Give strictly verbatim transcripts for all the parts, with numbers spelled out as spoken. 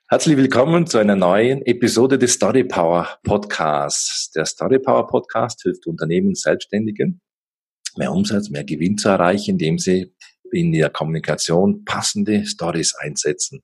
Herzlich willkommen zu einer neuen Episode des Story Power Podcasts. Der Story Power Podcast hilft Unternehmen und Selbstständigen, mehr Umsatz, mehr Gewinn zu erreichen, indem sie in der Kommunikation passende Stories einsetzen.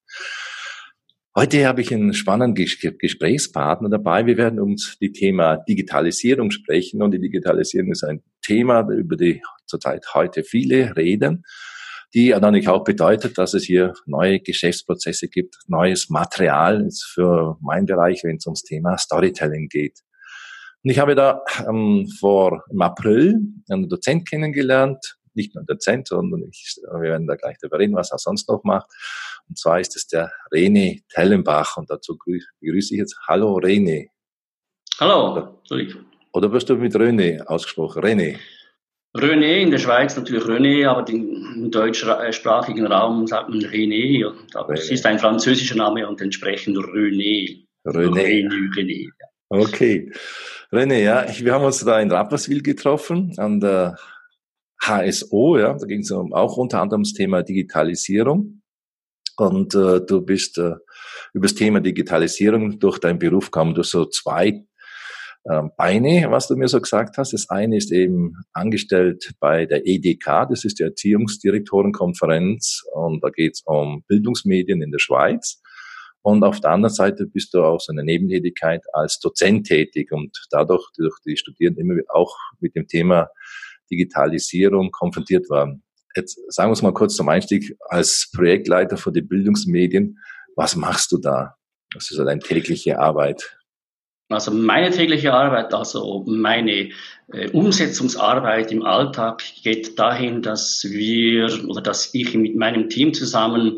Heute habe ich einen spannenden Gesprächspartner dabei. Wir werden uns die Thema Digitalisierung sprechen, und die Digitalisierung ist ein Thema, über die zurzeit heute viele reden, die natürlich auch bedeutet, dass es hier neue Geschäftsprozesse gibt, neues Material für meinen Bereich, wenn es ums Thema Storytelling geht. Und ich habe da ähm, vor im April einen Dozent kennengelernt, nicht nur einen Dozent, sondern ich, wir werden da gleich darüber reden, was er sonst noch macht. Und zwar ist es der René Tellenbach, und dazu begrüße ich jetzt. Hallo René. Hallo. Oder, oder wirst du mit René ausgesprochen? René. René, in der Schweiz natürlich René, aber im deutschsprachigen Raum sagt man René. Es ist ein französischer Name und entsprechend René. René. René, René ja. Okay. René, ja, wir haben uns da in Rapperswil getroffen, an der H S O, ja, da ging es auch unter anderem ums Thema Digitalisierung. Und äh, du bist äh, über das Thema Digitalisierung durch deinen Beruf gekommen, durch so zwei äh, Beine, was du mir so gesagt hast. Das eine ist eben angestellt bei der E D K, das ist die Erziehungsdirektorenkonferenz, und da geht es um Bildungsmedien in der Schweiz. Und auf der anderen Seite bist du auch so eine Nebentätigkeit als Dozent tätig und dadurch durch die Studierenden immer auch mit dem Thema Digitalisierung konfrontiert waren. Jetzt sagen wir es mal kurz zum Einstieg, als Projektleiter für die Bildungsmedien, was machst du da? Was ist so deine tägliche Arbeit? Also meine tägliche Arbeit, also meine äh, Umsetzungsarbeit im Alltag geht dahin, dass wir oder dass ich mit meinem Team zusammen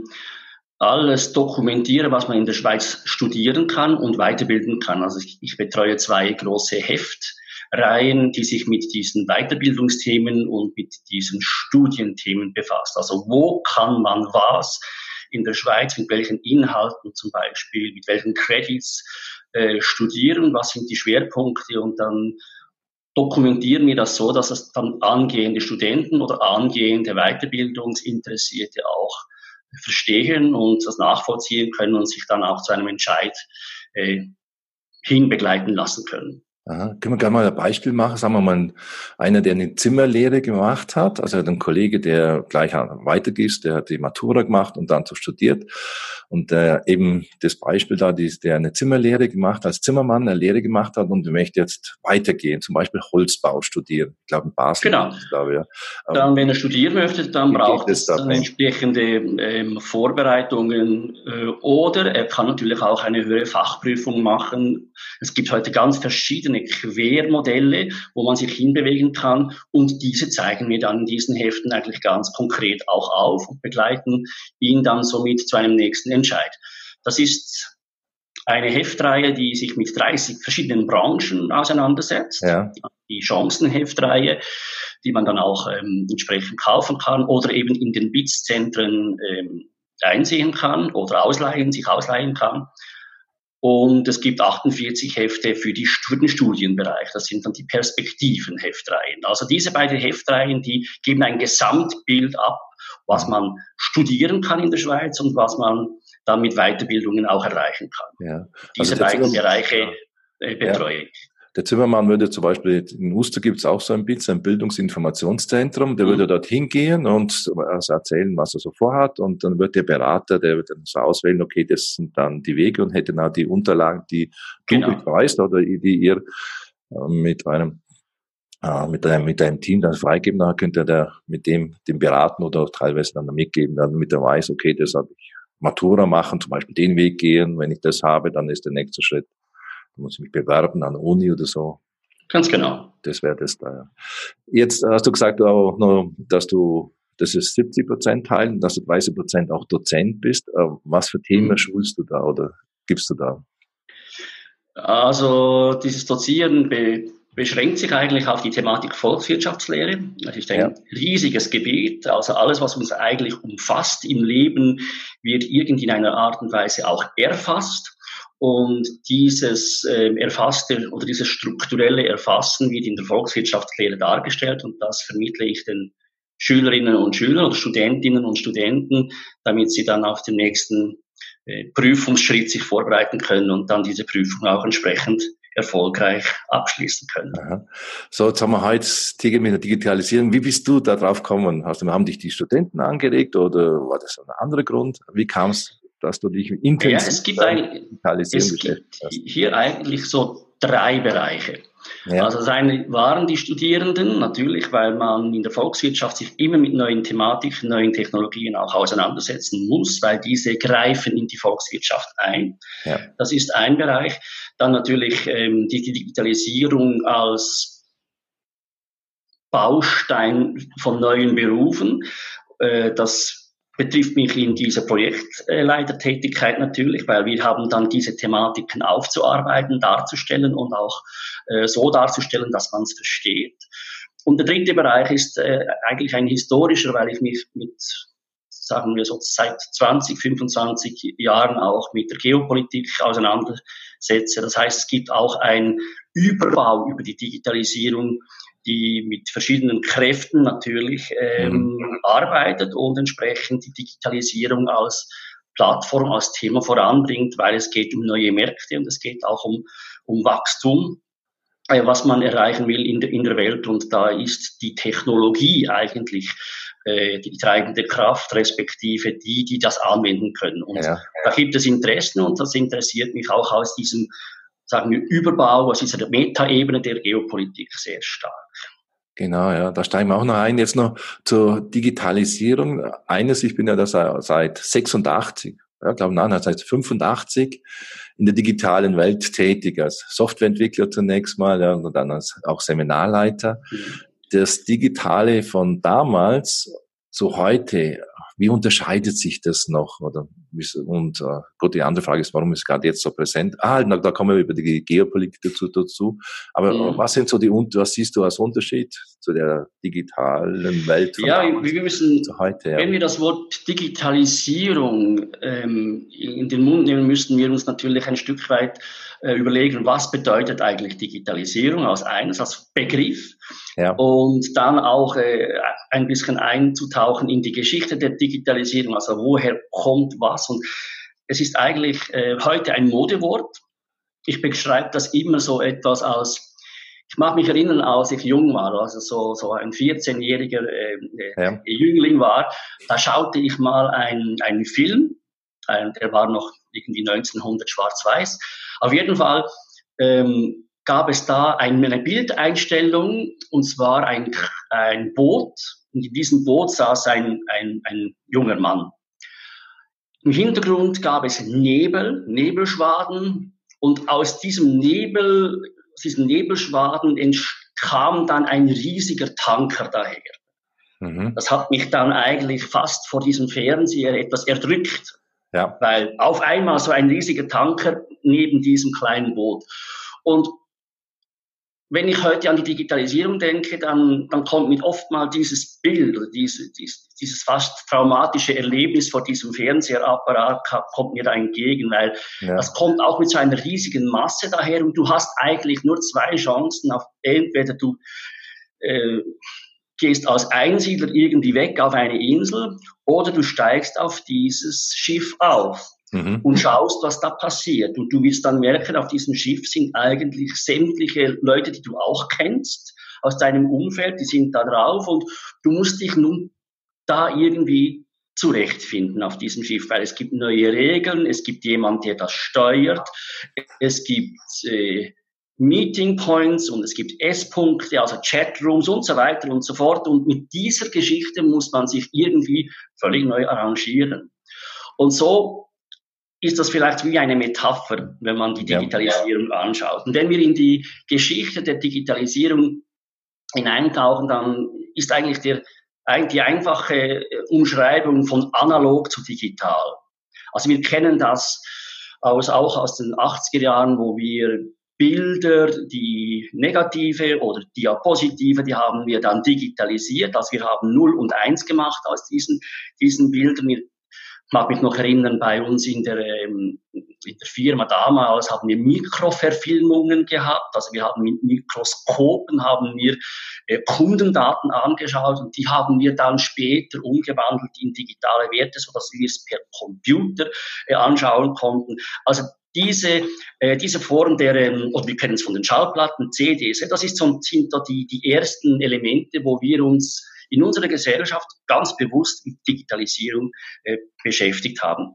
alles dokumentiere, was man in der Schweiz studieren kann und weiterbilden kann. Also ich, ich betreue zwei große Heftreihen, die sich mit diesen Weiterbildungsthemen und mit diesen Studienthemen befasst. Also wo kann man was in der Schweiz, mit welchen Inhalten zum Beispiel, mit welchen Credits äh, studieren, was sind die Schwerpunkte, und dann dokumentieren wir das so, dass es dann angehende Studenten oder angehende Weiterbildungsinteressierte auch verstehen und das nachvollziehen können und sich dann auch zu einem Entscheid äh, hinbegleiten lassen können. Aha. Können wir gerne mal ein Beispiel machen? Sagen wir mal, einer, der eine Zimmerlehre gemacht hat, also ein Kollege, der gleich weitergeht, der hat die Matura gemacht und dann so studiert. Und äh, eben das Beispiel da, die, der eine Zimmerlehre gemacht, als Zimmermann eine Lehre gemacht hat und möchte jetzt weitergehen, zum Beispiel Holzbau studieren. Ich glaube in Basel. Genau. Ich glaube, ja. Dann, wenn er studieren möchte, dann braucht es dann entsprechende ähm, Vorbereitungen äh, oder er kann natürlich auch eine höhere Fachprüfung machen. Es gibt heute ganz verschiedene Quermodelle, wo man sich hinbewegen kann, und diese zeigen wir dann in diesen Heften eigentlich ganz konkret auch auf und begleiten ihn dann somit zu einem nächsten Entscheid. Das ist eine Heftreihe, die sich mit dreißig verschiedenen Branchen auseinandersetzt. Ja. Die Chancenheftreihe, die man dann auch ähm, entsprechend kaufen kann oder eben in den B I Z-Zentren ähm, einsehen kann oder ausleihen, sich ausleihen kann. Und es gibt achtundvierzig Hefte für, die, für den Studienbereich. Das sind dann die Perspektiven-Heftreihen. Also diese beiden Heftreihen, die geben ein Gesamtbild ab, was man studieren kann in der Schweiz und was man dann mit Weiterbildungen auch erreichen kann. Ja. Diese also beiden Zimmer, Bereiche äh, betreue ich. Ja. Der Zimmermann würde zum Beispiel, in Uster gibt es auch so ein bisschen ein Bildungsinformationszentrum, der mhm. würde dort hingehen und also erzählen, was er so vorhat, und dann wird der Berater, der wird dann so auswählen, okay, das sind dann die Wege, und hätte dann die Unterlagen, die genau. du betreust oder die ihr äh, mit einem äh, mit einem mit einem Team dann freigeben, dann könnte der mit dem dem beraten oder teilweise dann mitgeben, damit er weiß, okay, das habe ich Matura machen, zum Beispiel den Weg gehen, wenn ich das habe, dann ist der nächste Schritt, muss ich mich bewerben an der Uni oder so. Ganz genau. Das wäre das da, ja. Jetzt hast du gesagt auch noch, dass du, das ist siebzig Prozent teilen, dass du dreißig Prozent auch Dozent bist. Was für Themen mhm. schulst du da oder gibst du da? Also dieses Dozieren be- beschränkt sich eigentlich auf die Thematik Volkswirtschaftslehre. Das ist ein ja. riesiges Gebiet. Also alles, was uns eigentlich umfasst im Leben, wird irgendwie in einer Art und Weise auch erfasst. Und dieses äh, erfasste oder dieses strukturelle Erfassen wird in der Volkswirtschaftslehre dargestellt, und das vermittle ich den Schülerinnen und Schülern oder Studentinnen und Studenten, damit sie dann auf dem nächsten äh, Prüfungsschritt sich vorbereiten können und dann diese Prüfung auch entsprechend erfolgreich abschließen können. Aha. So, jetzt haben wir heute Thema mit der Digitalisierung. Wie bist du da drauf gekommen? Hast du, haben dich die Studenten angeregt oder war das ein anderer Grund? Wie kam es, dass du dich intensiv ja, es gibt ein, Digitalisierung es beschäftigt hast? gibt hier eigentlich so drei Bereiche. Ja. Also das eine waren die Studierenden, natürlich, weil man in der Volkswirtschaft sich immer mit neuen Thematiken, neuen Technologien auch auseinandersetzen muss, weil diese greifen in die Volkswirtschaft ein. Ja. Das ist ein Bereich. Dann natürlich ähm, die Digitalisierung als Baustein von neuen Berufen. Äh, das betrifft mich in dieser Projektleitertätigkeit natürlich, weil wir haben dann diese Thematiken aufzuarbeiten, darzustellen und auch äh, so darzustellen, dass man es versteht. Und der dritte Bereich ist äh, eigentlich ein historischer, weil ich mich mit, sagen wir so, seit zwanzig, fünfundzwanzig Jahren auch mit der Geopolitik auseinandersetze. Das heißt, es gibt auch einen Überbau über die Digitalisierung, die mit verschiedenen Kräften natürlich ähm, mhm. arbeitet und entsprechend die Digitalisierung als Plattform, als Thema voranbringt, weil es geht um neue Märkte und es geht auch um, um Wachstum, äh, was man erreichen will in der, in der Welt. Und da ist die Technologie eigentlich äh, die treibende Kraft, respektive die, die das anwenden können. Und ja. da gibt es Interessen und das interessiert mich auch aus diesem, sagen wir, Überbau, aus dieser Metaebene der Geopolitik sehr stark. Genau, ja, da steigen wir auch noch ein. Jetzt noch zur Digitalisierung. Eines, ich bin ja da seit sechsundachtzig, ja, glaube nein, seit fünfundachtzig in der digitalen Welt tätig, als Softwareentwickler zunächst mal, ja, und dann als auch Seminarleiter. Mhm. Das Digitale von damals zu heute, wie unterscheidet sich das noch? Oder und äh, gut, die andere Frage ist, warum ist es gerade jetzt so präsent? Ah, da, da kommen wir über die Geopolitik dazu. dazu. Aber mhm. was sind so die was siehst du als Unterschied zu der digitalen Welt von ja, wir müssen, zu heute? Ja. Wenn wir das Wort Digitalisierung ähm, in den Mund nehmen, müssten wir uns natürlich ein Stück weit äh, überlegen, was bedeutet eigentlich Digitalisierung als eines, als Begriff. Ja. Und dann auch äh, ein bisschen einzutauchen in die Geschichte der Digitalisierung, also woher kommt was. Und es ist eigentlich äh, heute ein Modewort. Ich beschreibe das immer so etwas als, ich mag mich erinnern, als ich jung war, also so, so ein vierzehnjähriger äh, ja. Jüngling war, da schaute ich mal einen, einen Film, ein, der war noch irgendwie neunzehnhundert schwarz-weiß. Auf jeden Fall ähm, gab es da eine Bildeinstellung, und zwar ein, ein Boot. Und in diesem Boot saß ein, ein, ein junger Mann. Im Hintergrund gab es Nebel, Nebelschwaden. Und aus diesem Nebel, aus diesem Nebelschwaden kam dann ein riesiger Tanker daher. Mhm. Das hat mich dann eigentlich fast vor diesem Fernseher etwas erdrückt. Ja. Weil auf einmal so ein riesiger Tanker neben diesem kleinen Boot. Und wenn ich heute an die Digitalisierung denke, dann, dann kommt mir oftmals dieses Bild, diese, dieses, dieses fast traumatische Erlebnis vor diesem Fernseherapparat kommt mir da entgegen, weil ja. das kommt auch mit so einer riesigen Masse daher und du hast eigentlich nur zwei Chancen, auf entweder du äh, gehst als Einsiedler irgendwie weg auf eine Insel oder du steigst auf dieses Schiff auf. Mhm. Und schaust, was da passiert. Und du wirst dann merken, auf diesem Schiff sind eigentlich sämtliche Leute, die du auch kennst, aus deinem Umfeld, die sind da drauf und du musst dich nun da irgendwie zurechtfinden auf diesem Schiff, weil es gibt neue Regeln, es gibt jemand, der das steuert, es gibt äh, Meeting Points und es gibt S-Punkte, also Chatrooms und so weiter und so fort. Und mit dieser Geschichte muss man sich irgendwie völlig neu arrangieren. Und so ist das vielleicht wie eine Metapher, wenn man die Digitalisierung ja. anschaut. Und wenn wir in die Geschichte der Digitalisierung hineintauchen, dann ist eigentlich der, die einfache Umschreibung von analog zu digital. Also wir kennen das aus, auch aus den achtziger Jahren, wo wir Bilder, die negative oder diapositive, die haben wir dann digitalisiert. Also wir haben null und eins gemacht aus diesen, diesen Bildern. Wir Ich mag mich noch erinnern, bei uns in der, ähm, in der Firma damals haben wir Mikroverfilmungen gehabt, also wir haben mit Mikroskopen haben wir äh, Kundendaten angeschaut und die haben wir dann später umgewandelt in digitale Werte, sodass wir es per Computer äh, anschauen konnten. Also diese, äh, diese Form der, ähm, oder wir kennen es von den Schallplatten, C Ds, das ist so, sind da die, die ersten Elemente, wo wir uns in unserer Gesellschaft ganz bewusst mit Digitalisierung äh, beschäftigt haben.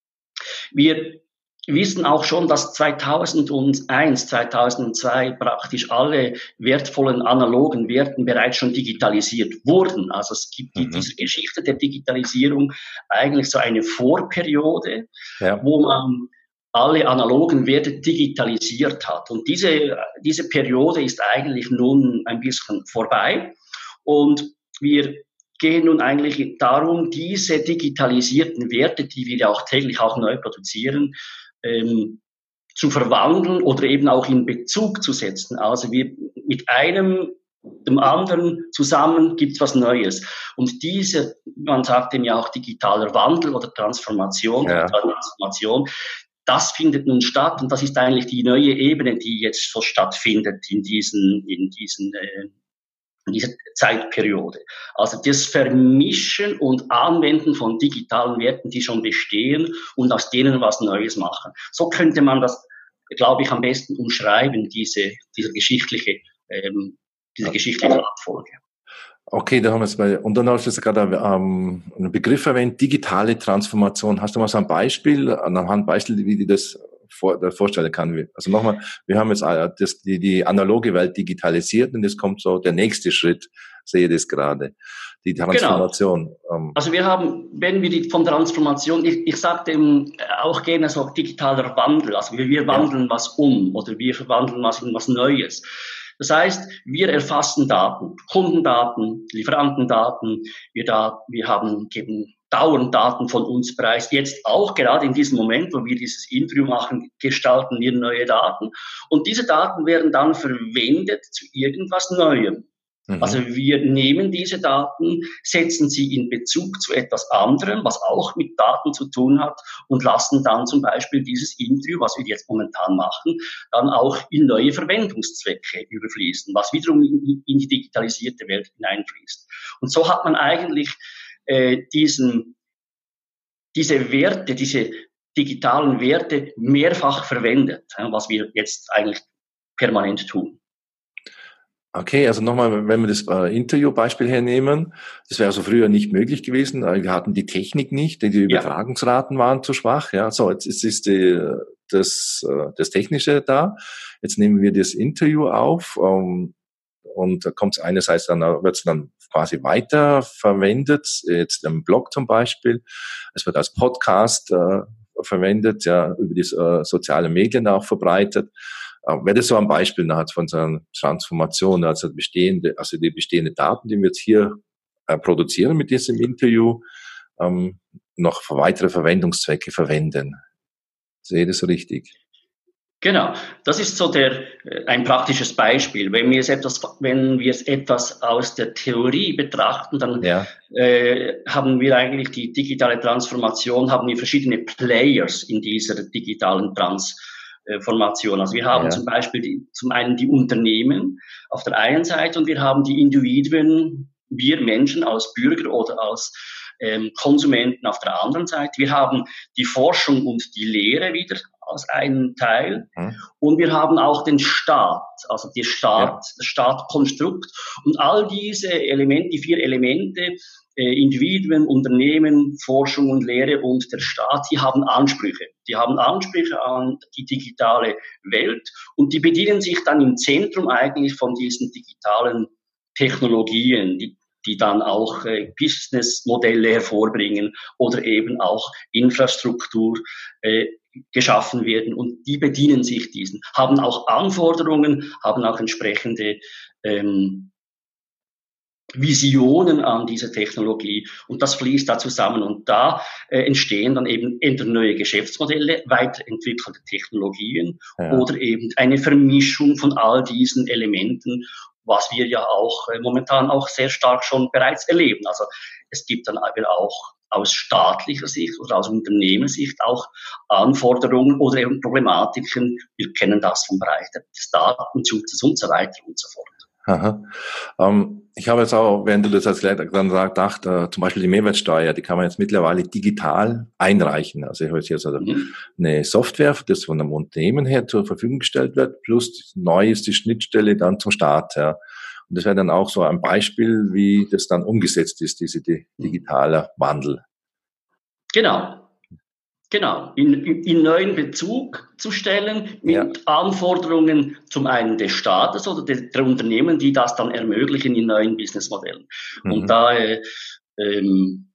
Wir wissen auch schon, dass zweitausendeins, zweitausendzwei praktisch alle wertvollen analogen Werten bereits schon digitalisiert wurden. Also es gibt in mhm. dieser Geschichte der Digitalisierung eigentlich so eine Vorperiode, ja. wo man alle analogen Werte digitalisiert hat. Und diese, diese Periode ist eigentlich nun ein bisschen vorbei. Und wir gehen nun eigentlich darum, diese digitalisierten Werte, die wir ja auch täglich auch neu produzieren, ähm, zu verwandeln oder eben auch in Bezug zu setzen. Also wir mit einem, dem anderen zusammen gibt's was Neues. Und diese, man sagt dem ja auch digitaler Wandel oder Transformation, ja. Transformation, das findet nun statt und das ist eigentlich die neue Ebene, die jetzt so stattfindet in diesen, in diesen, äh, in dieser Zeitperiode. Also das Vermischen und Anwenden von digitalen Werten, die schon bestehen und aus denen was Neues machen. So könnte man das, glaube ich, am besten umschreiben, diese, diese geschichtliche, ähm, diese geschichtliche Abfolge. Okay, da haben wir es mal, und dann hast du jetzt gerade ähm, einen Begriff erwähnt, digitale Transformation. Hast du mal so ein Beispiel, anhand ein Beispiel, wie die das vor, vorstellen kann? Also nochmal, wir haben jetzt das, die, die analoge Welt digitalisiert und jetzt kommt so der nächste Schritt, sehe ich das gerade, die Transformation. Genau. Also wir haben, wenn wir die von Transformation, ich, ich sage dem auch gerne so digitaler Wandel, also wir, wir wandeln ja. was um oder wir verwandeln was in was Neues. Das heißt, wir erfassen Daten, Kundendaten, Lieferantendaten, wir, da, wir haben, geben dauernd Daten von uns preis. Jetzt auch gerade in diesem Moment, wo wir dieses Interview machen, gestalten wir neue Daten. Und diese Daten werden dann verwendet zu irgendwas Neuem. Mhm. Also wir nehmen diese Daten, setzen sie in Bezug zu etwas anderem, was auch mit Daten zu tun hat und lassen dann zum Beispiel dieses Interview, was wir jetzt momentan machen, dann auch in neue Verwendungszwecke überfließen, was wiederum in, in die digitalisierte Welt hineinfließt. Und so hat man eigentlich äh, diesen, diese Werte, diese digitalen Werte mehrfach verwendet, was wir jetzt eigentlich permanent tun. Okay, also nochmal, wenn wir das äh, Interviewbeispiel hernehmen, das wäre so früher nicht möglich gewesen. Wir hatten die Technik nicht, die Übertragungsraten ja. waren zu schwach. Ja, so jetzt ist, ist die, das, das Technische da. Jetzt nehmen wir das Interview auf um, und da kommt es einerseits dann, wird es dann quasi weiter verwendet, jetzt im Blog zum Beispiel. Es wird als Podcast äh, verwendet, ja, über die äh, sozialen Medien auch verbreitet. Wäre das so ein Beispiel von so einer Transformation, also bestehende, also die bestehenden Daten, die wir jetzt hier äh, produzieren mit diesem Interview, ähm, noch für weitere Verwendungszwecke verwenden. Sehe ich das so richtig? Genau, das ist so der ein praktisches Beispiel. Wenn wir es etwas, wenn wir es etwas aus der Theorie betrachten, dann ja. äh, haben wir eigentlich die digitale Transformation, haben wir verschiedene Players in dieser digitalen Transformation. Formation. Also wir haben ja. zum Beispiel die, zum einen die Unternehmen auf der einen Seite und wir haben die Individuen, wir Menschen als Bürger oder als ähm, Konsumenten auf der anderen Seite. Wir haben die Forschung und die Lehre wieder als einen Teil mhm. und wir haben auch den Staat, also die Staat, ja. das Staatkonstrukt und all diese Elemente, die vier Elemente, Individuen, Unternehmen, Forschung und Lehre und der Staat, die haben Ansprüche. Die haben Ansprüche an die digitale Welt und die bedienen sich dann im Zentrum eigentlich von diesen digitalen Technologien, die, die dann auch äh, Businessmodelle hervorbringen oder eben auch Infrastruktur äh, geschaffen werden und die bedienen sich diesen, haben auch Anforderungen, haben auch entsprechende ähm, Visionen an diese Technologie und das fließt da zusammen und da äh, entstehen dann eben entweder neue Geschäftsmodelle, weiterentwickelte Technologien ja. oder eben eine Vermischung von all diesen Elementen, was wir ja auch äh, momentan auch sehr stark schon bereits erleben. Also es gibt dann aber auch aus staatlicher Sicht oder aus Unternehmenssicht auch Anforderungen oder eben Problematiken. Wir kennen das vom Bereich des Datenschutzes und so weiter und so fort. Aha. Ähm, ich habe jetzt auch, während du das als Leiter dann gedacht, äh, zum Beispiel die Mehrwertsteuer, die kann man jetzt mittlerweile digital einreichen. Also ich habe jetzt also mhm. eine Software, das von einem Unternehmen her zur Verfügung gestellt wird, plus neu ist die Schnittstelle dann zum Staat. Ja. Und das wäre dann auch so ein Beispiel, wie das dann umgesetzt ist, diese die, digitale Wandel. Genau. Genau, in, in, in neuen Bezug zu stellen mit ja. Anforderungen zum einen des Staates oder der, der Unternehmen, die das dann ermöglichen in neuen Businessmodellen. Mhm. Und da äh, ähm,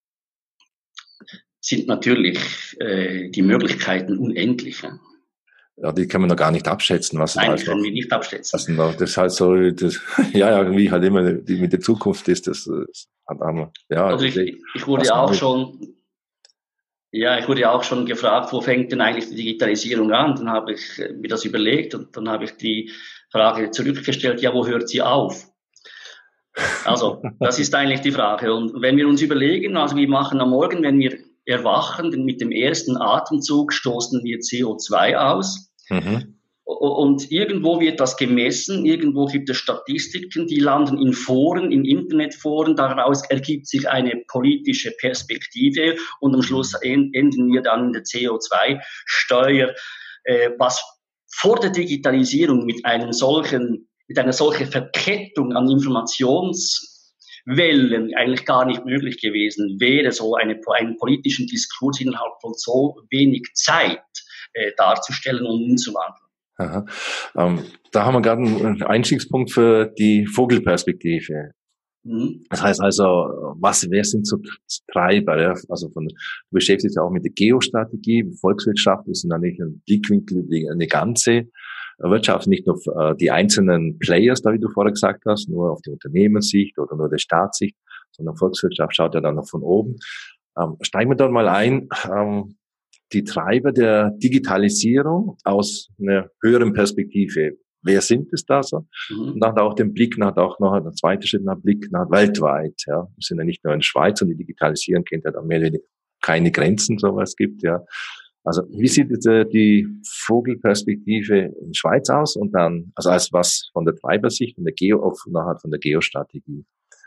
sind natürlich äh, die Möglichkeiten unendlich. Ja. Ja, die kann man noch gar nicht abschätzen, was Nein, das können wir nicht abschätzen. Was noch, das ist halt so, das, ja, ja, irgendwie halt immer die, mit der Zukunft ist, das, das hat einmal, ja. Also ich, ich wurde auch schon Ja, ich wurde ja auch schon gefragt, wo fängt denn eigentlich die Digitalisierung an? Dann habe ich mir das überlegt und dann habe ich die Frage zurückgestellt, ja, wo hört sie auf? Also, das ist eigentlich die Frage. Und wenn wir uns überlegen, also wir machen am Morgen, wenn wir erwachen, mit dem ersten Atemzug stoßen wir C O zwei aus. Mhm. Und irgendwo wird das gemessen, irgendwo gibt es Statistiken, die landen in Foren, in Internetforen, daraus ergibt sich eine politische Perspektive und am Schluss enden wir dann in der C O zwei Steuer, äh, was vor der Digitalisierung mit einem solchen, mit einer solchen Verkettung an Informationswellen eigentlich gar nicht möglich gewesen wäre, so eine, einen politischen Diskurs innerhalb von so wenig Zeit äh, darzustellen und umzuwandeln. Aha. Ähm, da haben wir gerade einen Einstiegspunkt für die Vogelperspektive. Mhm. Das heißt also, was, wer sind so Treiber? Ja? Also von, du beschäftigst dich auch mit der Geostrategie, Volkswirtschaft ist eigentlich ein Blickwinkel über eine ganze Wirtschaft, nicht nur äh, die einzelnen Players, da wie du vorher gesagt hast, nur auf die Unternehmenssicht oder nur der Staatssicht, sondern Volkswirtschaft schaut ja dann noch von oben. Ähm, steigen wir dort mal ein. Ähm, die Treiber der Digitalisierung aus einer höheren Perspektive. Wer sind es da so? Mhm. Und dann auch den Blick nach, auch noch ein zweiter Schritt nach Blick nach weltweit, ja. Wir sind ja nicht nur in der Schweiz und die Digitalisierung kennt ja dann mehr oder weniger keine Grenzen, sowas gibt, ja. Also, wie sieht jetzt äh, die Vogelperspektive in der Schweiz aus und dann, also als was von der Treibersicht und der Geo, auf, nachher von der Geostrategie?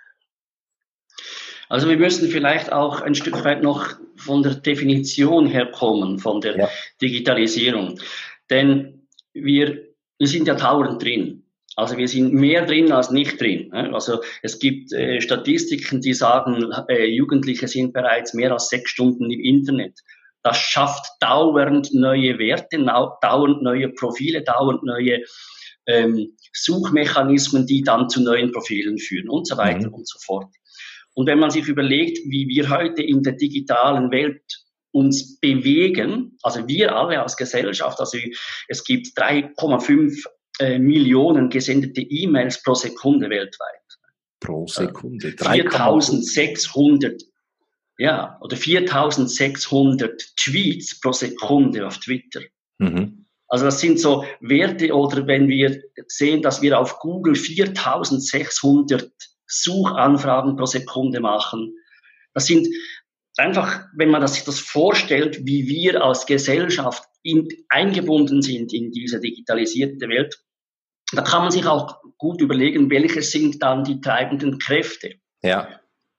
Also wir müssen vielleicht auch ein Stück weit noch von der Definition herkommen, von der ja. Digitalisierung. Denn wir, wir sind ja dauernd drin. Also wir sind mehr drin als nicht drin. Also es gibt äh, Statistiken, die sagen, äh, Jugendliche sind bereits mehr als sechs Stunden im Internet. Das schafft dauernd neue Werte, dauernd neue Profile, dauernd neue ähm, Suchmechanismen, die dann zu neuen Profilen führen und so weiter mhm. und so fort. Und wenn man sich überlegt, wie wir heute in der digitalen Welt uns bewegen, also wir alle als Gesellschaft, also es gibt drei Komma fünf äh, Millionen gesendete E-Mails pro Sekunde weltweit. Pro Sekunde? viertausendsechshundert, ja, oder viertausendsechshundert Tweets pro Sekunde auf Twitter. Mhm. Also das sind so Werte, oder wenn wir sehen, dass wir auf Google viertausendsechshundert Suchanfragen pro Sekunde machen. Das sind einfach, wenn man das, sich das vorstellt, wie wir als Gesellschaft in, eingebunden sind in diese digitalisierte Welt, da kann man sich auch gut überlegen, welche sind dann die treibenden Kräfte. Ja.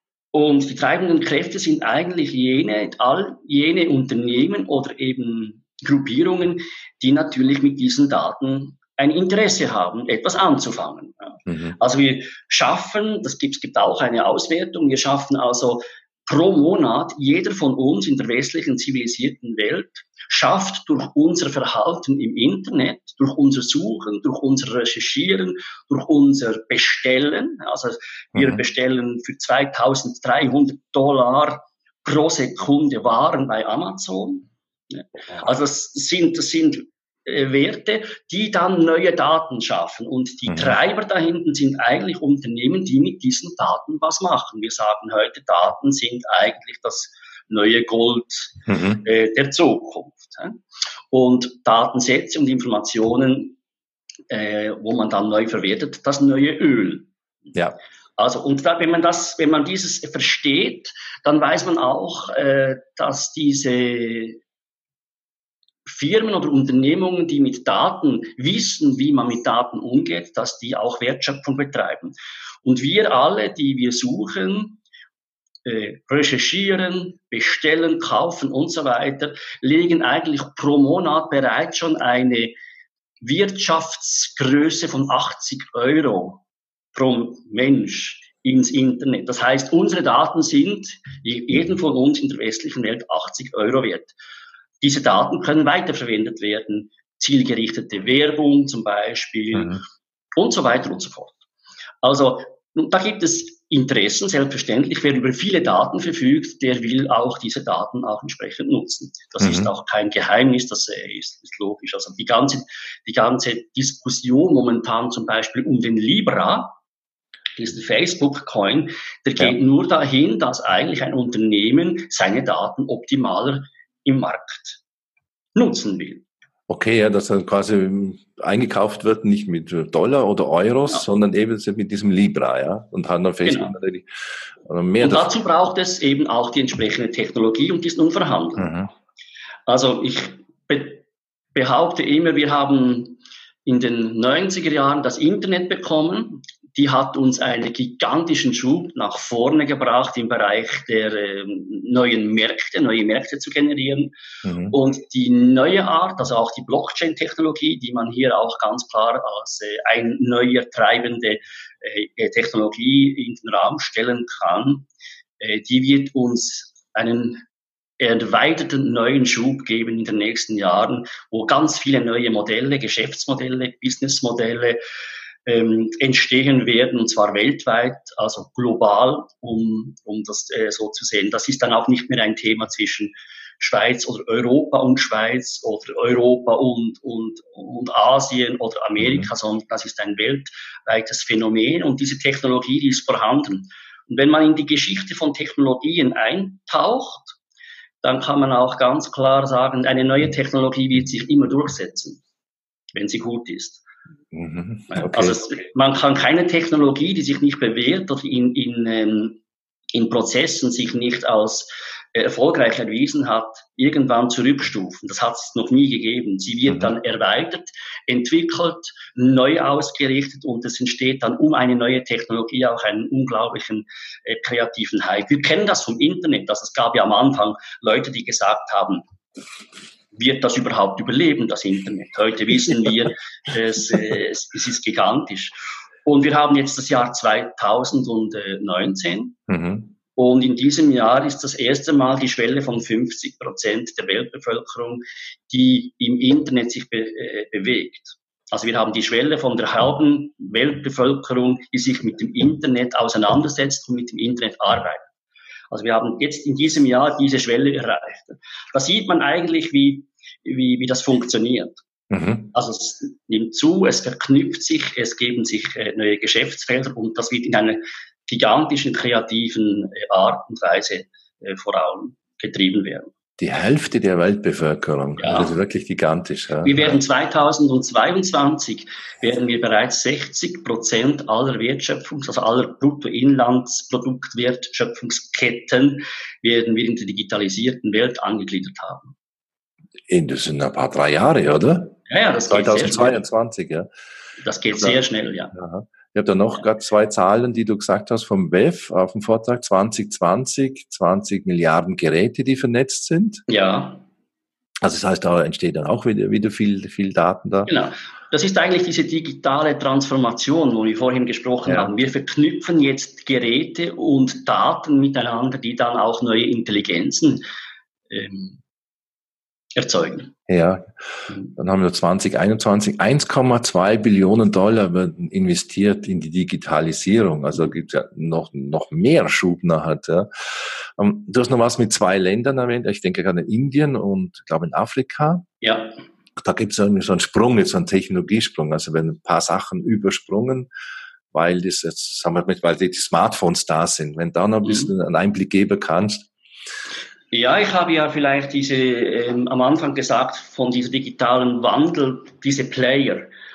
Und die treibenden Kräfte sind eigentlich jene, all jene Unternehmen oder eben Gruppierungen, die natürlich mit diesen Daten ein Interesse haben, etwas anzufangen. Mhm. Also wir schaffen, das gibt, es gibt auch eine Auswertung, wir schaffen also pro Monat, jeder von uns in der westlichen zivilisierten Welt schafft durch unser Verhalten im Internet, durch unser Suchen, durch unser Recherchieren, durch unser Bestellen, also wir mhm. bestellen für zweitausenddreihundert Dollar pro Sekunde Waren bei Amazon. Also das sind, das sind Werte, die dann neue Daten schaffen. Und die mhm. Treiber dahinten sind eigentlich Unternehmen, die mit diesen Daten was machen. Wir sagen heute, Daten sind eigentlich das neue Gold mhm. äh, der Zukunft. Äh? Und Datensätze und Informationen, äh, wo man dann neu verwertet, das neue Öl. Ja. Also, und da, wenn man das, wenn man dieses versteht, dann weiß man auch, äh, dass diese Firmen oder Unternehmungen, die mit Daten wissen, wie man mit Daten umgeht, dass die auch Wertschöpfung betreiben. Und wir alle, die wir suchen, äh, recherchieren, bestellen, kaufen und so weiter, legen eigentlich pro Monat bereits schon eine Wirtschaftsgröße von achtzig Euro pro Mensch ins Internet. Das heißt, unsere Daten sind jedem von uns in der westlichen Welt achtzig Euro wert. Diese Daten können weiterverwendet werden, zielgerichtete Werbung zum Beispiel mhm. und so weiter und so fort. Also da gibt es Interessen, selbstverständlich. Wer über viele Daten verfügt, der will auch diese Daten auch entsprechend nutzen. Das mhm. ist auch kein Geheimnis, das ist, ist logisch. Also die ganze, die ganze Diskussion momentan zum Beispiel um den Libra, diesen Facebook-Coin, der ja. geht nur dahin, dass eigentlich ein Unternehmen seine Daten optimaler im Markt nutzen will. Okay, ja, dass dann quasi eingekauft wird, nicht mit Dollar oder Euros, ja. sondern eben mit diesem Libra, ja, und hat dann Facebook genau. natürlich mehr. Und dazu braucht es eben auch die entsprechende Technologie und die ist nun vorhanden. Mhm. Also ich be- behaupte immer, wir haben in den neunziger Jahren das Internet bekommen. Die hat uns einen gigantischen Schub nach vorne gebracht im Bereich der äh, neuen Märkte, neue Märkte zu generieren. Mhm. Und die neue Art, also auch die Blockchain-Technologie, die man hier auch ganz klar als äh, ein neuer treibende äh, Technologie in den Raum stellen kann, äh, die wird uns einen erweiterten neuen Schub geben in den nächsten Jahren, wo ganz viele neue Modelle, Geschäftsmodelle, Businessmodelle, Ähm, entstehen werden, und zwar weltweit, also global, um, um das äh, so zu sehen. Das ist dann auch nicht mehr ein Thema zwischen Schweiz oder Europa und Schweiz oder Europa und, und, und Asien oder Amerika, mhm. sondern das ist ein weltweites Phänomen und diese Technologie, die ist vorhanden. Und wenn man in die Geschichte von Technologien eintaucht, dann kann man auch ganz klar sagen, eine neue Technologie wird sich immer durchsetzen, wenn sie gut ist. Okay. Also es, man kann keine Technologie, die sich nicht bewährt oder in, in, ähm, in Prozessen sich nicht als äh, erfolgreich erwiesen hat, irgendwann zurückstufen. Das hat es noch nie gegeben. Sie wird mhm. dann erweitert, entwickelt, neu ausgerichtet und es entsteht dann um eine neue Technologie auch einen unglaublichen äh, kreativen Hype. Wir kennen das vom Internet. Also es gab ja am Anfang Leute, die gesagt haben, wird das überhaupt überleben, das Internet? Heute wissen wir, es, es, es ist gigantisch. Und wir haben jetzt das Jahr zweitausendneunzehn. Mhm. Und in diesem Jahr ist das erste Mal die Schwelle von fünfzig Prozent der Weltbevölkerung, die im Internet sich be, äh, bewegt. Also wir haben die Schwelle von der halben Weltbevölkerung, die sich mit dem Internet auseinandersetzt und mit dem Internet arbeitet. Also wir haben jetzt in diesem Jahr diese Schwelle erreicht. Da sieht man eigentlich, wie, wie, wie das funktioniert. Mhm. Also es nimmt zu, es verknüpft sich, es geben sich äh, neue Geschäftsfelder und das wird in einer gigantischen, kreativen äh, Art und Weise äh, vorangetrieben werden. Die Hälfte der Weltbevölkerung, ja. Das ist wirklich gigantisch. Ja. Wir werden zweitausendzweiundzwanzig werden wir bereits sechzig Prozent aller Wertschöpfungs-, also aller Bruttoinlandsproduktwertschöpfungsketten werden wir in der digitalisierten Welt angegliedert haben. Das sind ein paar, drei Jahre, oder? Ja, ja, das geht zweitausendzweiundzwanzig, sehr schnell. Ja. Das geht sehr schnell, ja. Aha. Ich habe da noch ja. gerade zwei Zahlen, die du gesagt hast vom W E F auf dem Vortrag. zwanzig zwanzig, zwanzig Milliarden Geräte, die vernetzt sind. Ja. Also das heißt, da entsteht dann auch wieder, wieder viel, viel Daten da. Genau. Das ist eigentlich diese digitale Transformation, wo wir vorhin gesprochen ja. haben. Wir verknüpfen jetzt Geräte und Daten miteinander, die dann auch neue Intelligenzen ähm, erzeugen. Ja, dann haben wir zwanzig einundzwanzig eins Komma zwei Billionen Dollar werden investiert in die Digitalisierung. Also gibt es ja noch, noch mehr Schub nachher. Ja. Du hast noch was mit zwei Ländern erwähnt. Ich denke gerade in Indien und ich glaube in Afrika. Ja. Da gibt es irgendwie so einen Sprung, jetzt so einen Technologiesprung. Also werden ein paar Sachen übersprungen, weil das jetzt, sagen wir, weil die Smartphones da sind. Wenn du da noch ein bisschen einen Einblick geben kannst. Ja, ich habe ja vielleicht diese ähm, am Anfang gesagt von diesem digitalen Wandel, diese Player.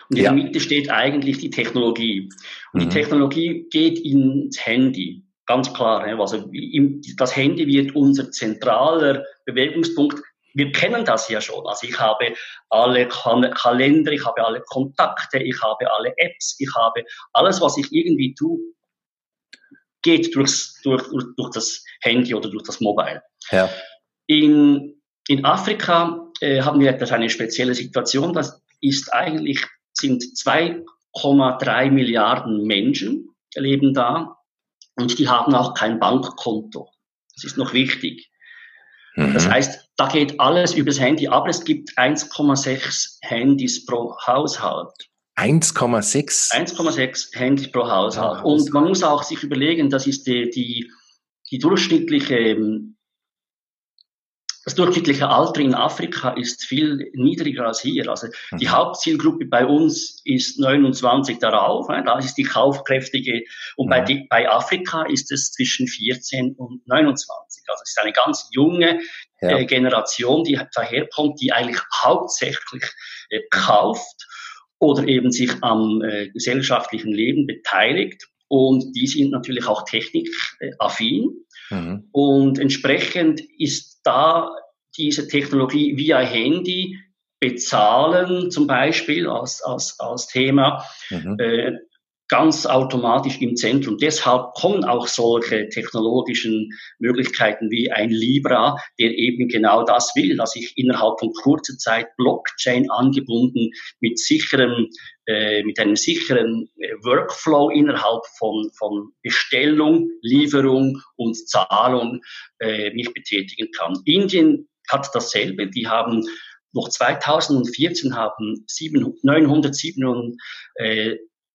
Und in ja. der Mitte steht eigentlich die Technologie. Und mhm. die Technologie geht ins Handy. Ganz klar. Also das Handy wird unser zentraler Bewegungspunkt. Wir kennen das ja schon. Also ich habe alle Kalender, ich habe alle Kontakte, ich habe alle Apps, ich habe alles, was ich irgendwie tue, geht durchs, durch, durch, durch das Handy oder durch das Mobile. Ja. In, in Afrika äh, haben wir etwas eine spezielle Situation. Das ist eigentlich, sind zwei Komma drei Milliarden Menschen leben da und die haben auch kein Bankkonto. Das ist noch wichtig. Mhm. Das heißt, da geht alles übers Handy, aber es gibt eins Komma sechs Handys pro Haushalt. eins Komma sechs? eins Komma sechs Handys pro Haushalt. Oh, und man muss auch sich überlegen, das ist die, die, die durchschnittliche, das durchschnittliche Alter in Afrika ist viel niedriger als hier. Also die mhm. Hauptzielgruppe bei uns ist neunundzwanzig darauf, da ist die kaufkräftige, und mhm. bei, die, bei Afrika ist es zwischen vierzehn und neunundzwanzig. Also es ist eine ganz junge ja. äh, Generation, die daherkommt, die eigentlich hauptsächlich äh, kauft oder eben sich am äh, gesellschaftlichen Leben beteiligt. Und die sind natürlich auch technikaffin. Mhm. Und entsprechend ist da diese Technologie via Handy, bezahlen zum Beispiel als, als, als Thema, mhm. äh, ganz automatisch im Zentrum. Deshalb kommen auch solche technologischen Möglichkeiten wie ein Libra, der eben genau das will, dass ich innerhalb von kurzer Zeit Blockchain angebunden mit sicherem, äh, mit einem sicheren Workflow innerhalb von, von Bestellung, Lieferung und Zahlung äh, mich betätigen kann. Indien hat dasselbe. Die haben noch zweitausendvierzehn haben neunhundertsieben, äh,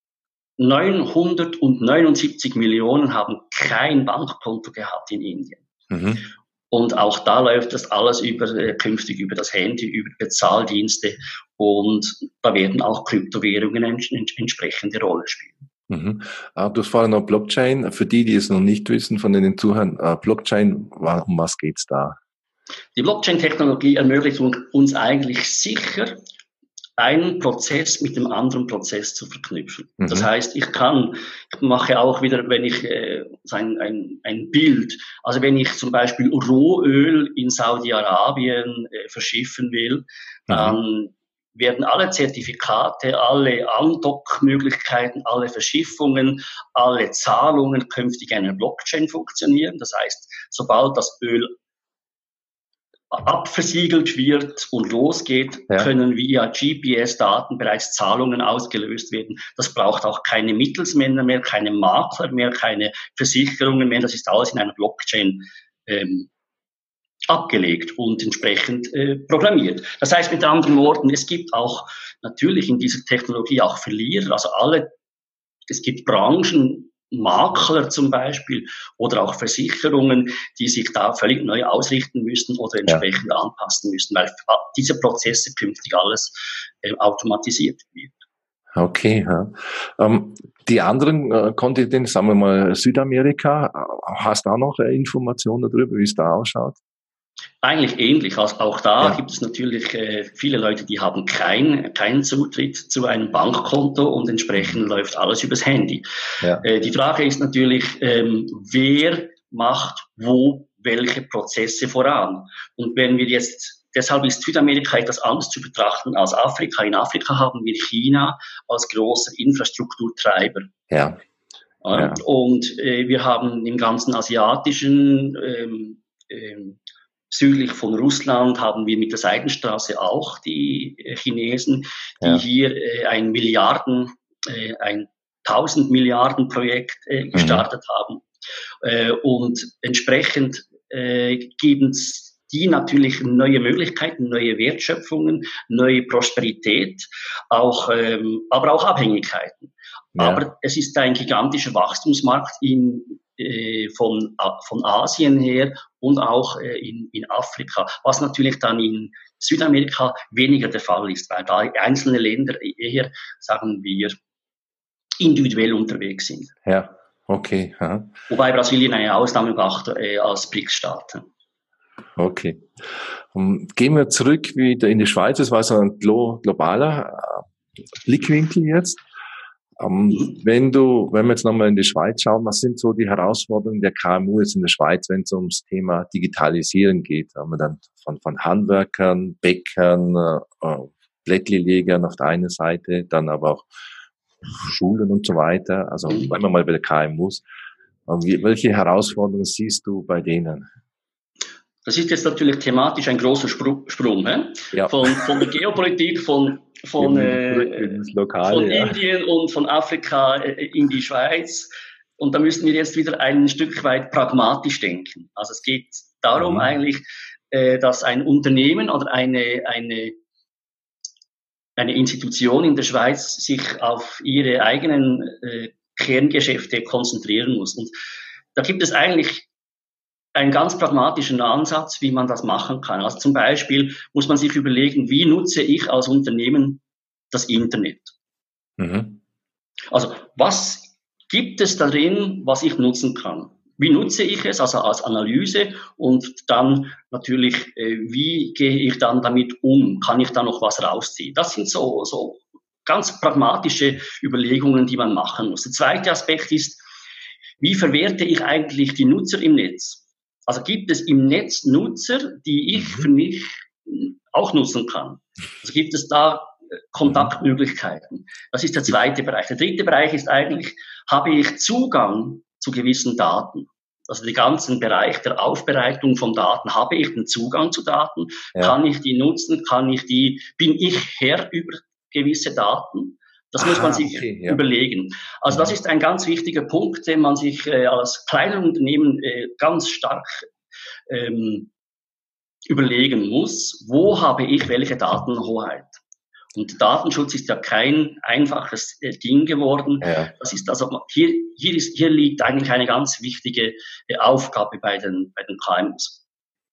neunhundertneunundsiebzig Millionen haben kein Bankkonto gehabt in Indien. Mhm. Und auch da läuft das alles über, äh, künftig über das Handy, über Bezahldienste. Und da werden auch Kryptowährungen ents- entsprechende Rolle spielen. Mhm. Uh, du hast vorhin noch Blockchain. Für die, die es noch nicht wissen, von den Zuhörern, uh, Blockchain, um was geht's da? Die Blockchain-Technologie ermöglicht uns eigentlich sicher, einen Prozess mit dem anderen Prozess zu verknüpfen. Mhm. Das heißt, ich kann, ich mache auch wieder, wenn ich äh, ein, ein, ein Bild, also wenn ich zum Beispiel Rohöl in Saudi-Arabien äh, verschiffen will, mhm. dann werden alle Zertifikate, alle Andock-Möglichkeiten, alle Verschiffungen, alle Zahlungen künftig in einer Blockchain funktionieren. Das heißt, sobald das Öl abversiegelt wird und losgeht, ja. können via G P S-Daten bereits Zahlungen ausgelöst werden. Das braucht auch keine Mittelsmänner mehr, keine Makler mehr, keine Versicherungen mehr. Das ist alles in einer Blockchain ähm, abgelegt und entsprechend äh, programmiert. Das heißt mit anderen Worten, es gibt auch natürlich in dieser Technologie auch Verlierer, also alle, es gibt Branchen, Makler zum Beispiel oder auch Versicherungen, die sich da völlig neu ausrichten müssen oder entsprechend ja. anpassen müssen, weil diese Prozesse künftig alles äh, automatisiert wird. Okay. Ja. Ähm, die anderen äh, Kontinente, sagen wir mal Südamerika, hast du auch noch äh, Informationen darüber, wie es da ausschaut? Eigentlich ähnlich. Also auch da ja. gibt es natürlich äh, viele Leute, die haben keinen keinen Zutritt zu einem Bankkonto und entsprechend läuft alles übers Handy. Ja. Äh, die Frage ist natürlich, ähm, wer macht wo welche Prozesse voran? Und wenn wir jetzt, deshalb ist Südamerika etwas anders zu betrachten als Afrika. In Afrika haben wir China als großer Infrastrukturtreiber. Ja. Ja. Und äh, wir haben im ganzen asiatischen ähm, ähm, südlich von Russland haben wir mit der Seidenstraße auch die äh, Chinesen, die ja. hier äh, ein Milliarden, äh, ein tausend Milliarden Projekt äh, gestartet mhm. haben. Äh, und entsprechend äh, geben die natürlich neue Möglichkeiten, neue Wertschöpfungen, neue Prosperität, auch, ähm, aber auch Abhängigkeiten. Ja. Aber es ist ein gigantischer Wachstumsmarkt in äh, von, von Asien her und auch äh, in, in Afrika, was natürlich dann in Südamerika weniger der Fall ist, weil da einzelne Länder eher, sagen wir, individuell unterwegs sind. Ja, okay. Aha. Wobei Brasilien eine Ausnahme macht äh, als B R I C S-Staat. Okay. Um, gehen wir zurück wieder in die Schweiz. Das war so ein glo- globaler Blickwinkel jetzt. Ähm, wenn du, wenn wir jetzt nochmal in die Schweiz schauen, was sind so die Herausforderungen der K M U jetzt in der Schweiz, wenn es ums Thema Digitalisieren geht? Haben wir dann von, von Handwerkern, Bäckern, äh, Blättli-Legern auf der einen Seite, dann aber auch Schulen und so weiter. Also bleiben wir mal bei der K M Us. Wie, welche Herausforderungen siehst du bei denen? Das ist jetzt natürlich thematisch ein großer Sprung, Sprung hä? Ja. Von, von der Geopolitik, von, von, äh, Lokale, von ja. Indien und von Afrika äh, in die Schweiz. Und da müssen wir jetzt wieder ein Stück weit pragmatisch denken. Also es geht darum mhm. eigentlich, äh, dass ein Unternehmen oder eine, eine, eine Institution in der Schweiz sich auf ihre eigenen äh, Kerngeschäfte konzentrieren muss. Und da gibt es eigentlich einen ganz pragmatischen Ansatz, wie man das machen kann. Also zum Beispiel muss man sich überlegen, wie nutze ich als Unternehmen das Internet? Mhm. Also was gibt es darin, was ich nutzen kann? Wie nutze ich es, also als Analyse, und dann natürlich, äh, wie gehe ich dann damit um? Kann ich da noch was rausziehen? Das sind so, so ganz pragmatische Überlegungen, die man machen muss. Der zweite Aspekt ist, wie verwerte ich eigentlich die Nutzer im Netz? Also gibt es im Netz Nutzer, die ich für mich auch nutzen kann? Also gibt es da Kontaktmöglichkeiten? Das ist der zweite Bereich. Der dritte Bereich ist eigentlich, habe ich Zugang zu gewissen Daten? Also den ganzen Bereich der Aufbereitung von Daten, habe ich den Zugang zu Daten? Ja. Kann ich die nutzen? Kann ich die, bin ich Herr über gewisse Daten? Das Aha, muss man sich okay, ja. überlegen. Also das ist ein ganz wichtiger Punkt, den man sich äh, als kleines Unternehmen äh, ganz stark ähm, überlegen muss. Wo habe ich welche Datenhoheit? Und Datenschutz ist ja kein einfaches äh, Ding geworden. Ja. Das ist also hier hier ist hier liegt eigentlich eine ganz wichtige äh, Aufgabe bei den bei den K M Us.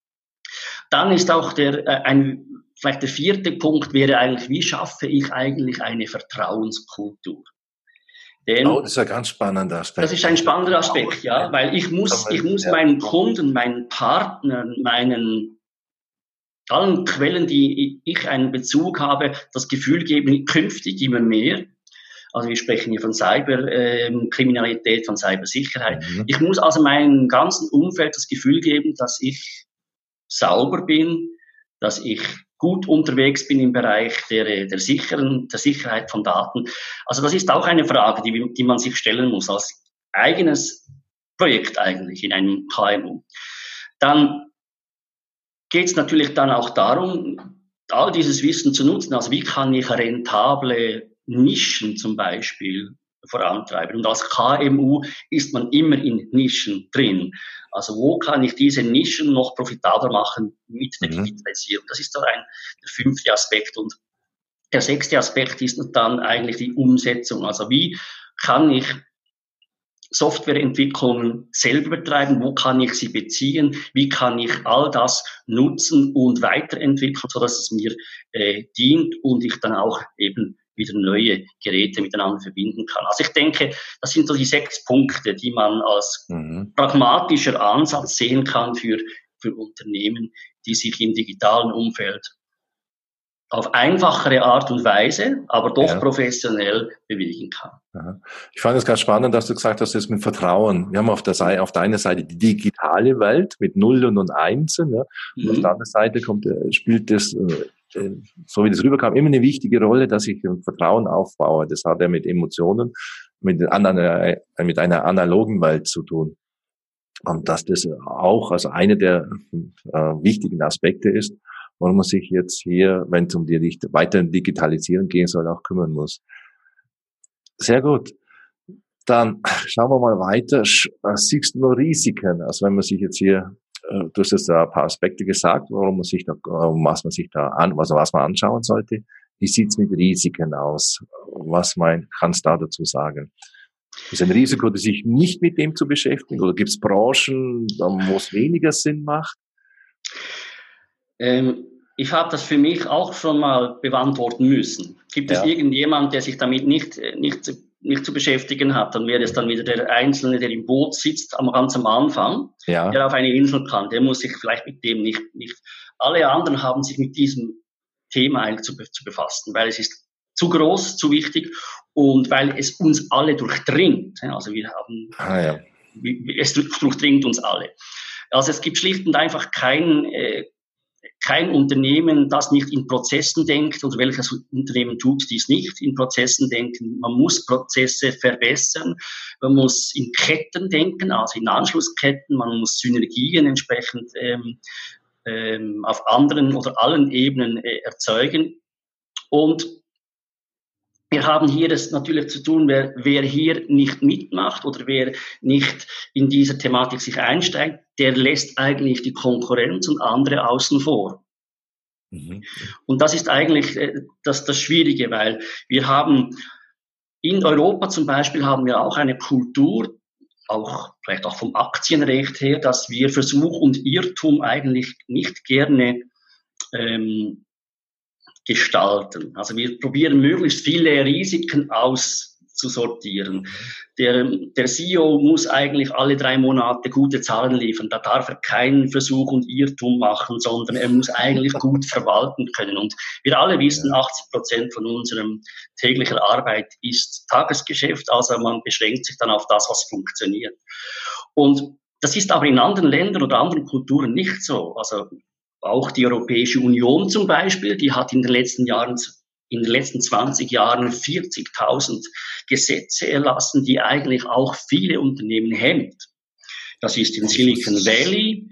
Dann ist auch der äh, ein Vielleicht der vierte Punkt wäre eigentlich, wie schaffe ich eigentlich eine Vertrauenskultur? Denn oh, das ist ein ganz spannender Aspekt. Das ist ein spannender Aspekt, ja, weil ich muss, ich muss ja. meinen Kunden, meinen Partnern, meinen allen Quellen, die ich einen Bezug habe, das Gefühl geben, künftig immer mehr. Also wir sprechen hier von Cyberkriminalität, ähm, von Cybersicherheit. Mhm. Ich muss also meinem ganzen Umfeld das Gefühl geben, dass ich sauber bin, dass ich gut unterwegs bin im Bereich der, der, sicheren, der Sicherheit von Daten. Also das ist auch eine Frage, die, die man sich stellen muss, als eigenes Projekt eigentlich in einem K M U. Dann geht es natürlich dann auch darum, all dieses Wissen zu nutzen. Also wie kann ich rentable Nischen zum Beispiel vorantreiben? Und als K M U ist man immer in Nischen drin. Also wo kann ich diese Nischen noch profitabler machen mit der mhm. Digitalisierung? Das ist so ein, der fünfte Aspekt. Und der sechste Aspekt ist dann eigentlich die Umsetzung. Also wie kann ich Softwareentwicklungen selber betreiben? Wo kann ich sie beziehen? Wie kann ich all das nutzen und weiterentwickeln, sodass es mir äh, dient und ich dann auch eben wieder neue Geräte miteinander verbinden kann. Also ich denke, das sind so die sechs Punkte, die man als mhm. pragmatischer Ansatz sehen kann für, für Unternehmen, die sich im digitalen Umfeld auf einfachere Art und Weise, aber doch ja. professionell bewegen kann. Aha. Ich fand es ganz spannend, dass du gesagt hast, das mit Vertrauen. Wir haben auf der Seite, auf der einen Seite die digitale Welt mit Nullen und Einsen, ja. Und mhm. auf der anderen Seite kommt, spielt das, so wie das rüberkam, immer eine wichtige Rolle, dass ich Vertrauen aufbaue. Das hat ja mit Emotionen, mit einer, mit einer analogen Welt zu tun. Und dass das auch, also eine der äh, wichtigen Aspekte ist, warum man sich jetzt hier, wenn es um die weiteren Digitalisierung gehen soll, auch kümmern muss. Sehr gut. Dann schauen wir mal weiter. Siehst du noch Risiken? Also wenn man sich jetzt hier, du hast jetzt ein paar Aspekte gesagt, warum man sich da, was man sich da an, also was man anschauen sollte. Wie sieht's mit Risiken aus? Was mein, kannst du da dazu sagen? Ist ein Risiko, das sich nicht mit dem zu beschäftigen? Oder gibt es Branchen, wo es weniger Sinn macht? Ähm, ich habe das für mich auch schon mal beantworten müssen. Gibt ja. es irgendjemand, der sich damit nicht, nicht, nicht zu beschäftigen hat, dann wäre es dann wieder der Einzelne, der im Boot sitzt, am ganz am Anfang, ja. der auf eine Insel kann. Der muss sich vielleicht mit dem nicht, nicht. Alle anderen haben sich mit diesem Thema eigentlich zu, zu befassen, weil es ist zu groß, zu wichtig und weil es uns alle durchdringt. Also wir haben, ah, ja. es durchdringt uns alle. Also es gibt schlicht und einfach kein, äh, kein Unternehmen, das nicht in Prozessen denkt, oder welches Unternehmen tut dies nicht in Prozessen denken. Man muss Prozesse verbessern, man muss in Ketten denken, also in Anschlussketten, man muss Synergien entsprechend ähm, ähm, auf anderen oder allen Ebenen äh, erzeugen. Und wir haben hier das natürlich zu tun, wer, wer hier nicht mitmacht oder wer nicht in dieser Thematik sich einsteigt, der lässt eigentlich die Konkurrenz und andere außen vor. Mhm. Und das ist eigentlich äh, das, das Schwierige, weil wir haben in Europa zum Beispiel haben wir auch eine Kultur, auch vielleicht auch vom Aktienrecht her, dass wir Versuch und Irrtum eigentlich nicht gerne ähm, gestalten. Also wir probieren möglichst viele Risiken auszusortieren. Der, der C E O muss eigentlich alle drei Monate gute Zahlen liefern. Da darf er keinen Versuch und Irrtum machen, sondern er muss eigentlich gut verwalten können. Und wir alle wissen, achtzig Prozent von unserem täglichen Arbeit ist Tagesgeschäft. Also man beschränkt sich dann auf das, was funktioniert. Und das ist aber in anderen Ländern oder anderen Kulturen nicht so. Also auch die Europäische Union zum Beispiel, die hat in den letzten Jahren, in den letzten zwanzig Jahren vierzigtausend Gesetze erlassen, die eigentlich auch viele Unternehmen hemmt. Das ist in Silicon Valley,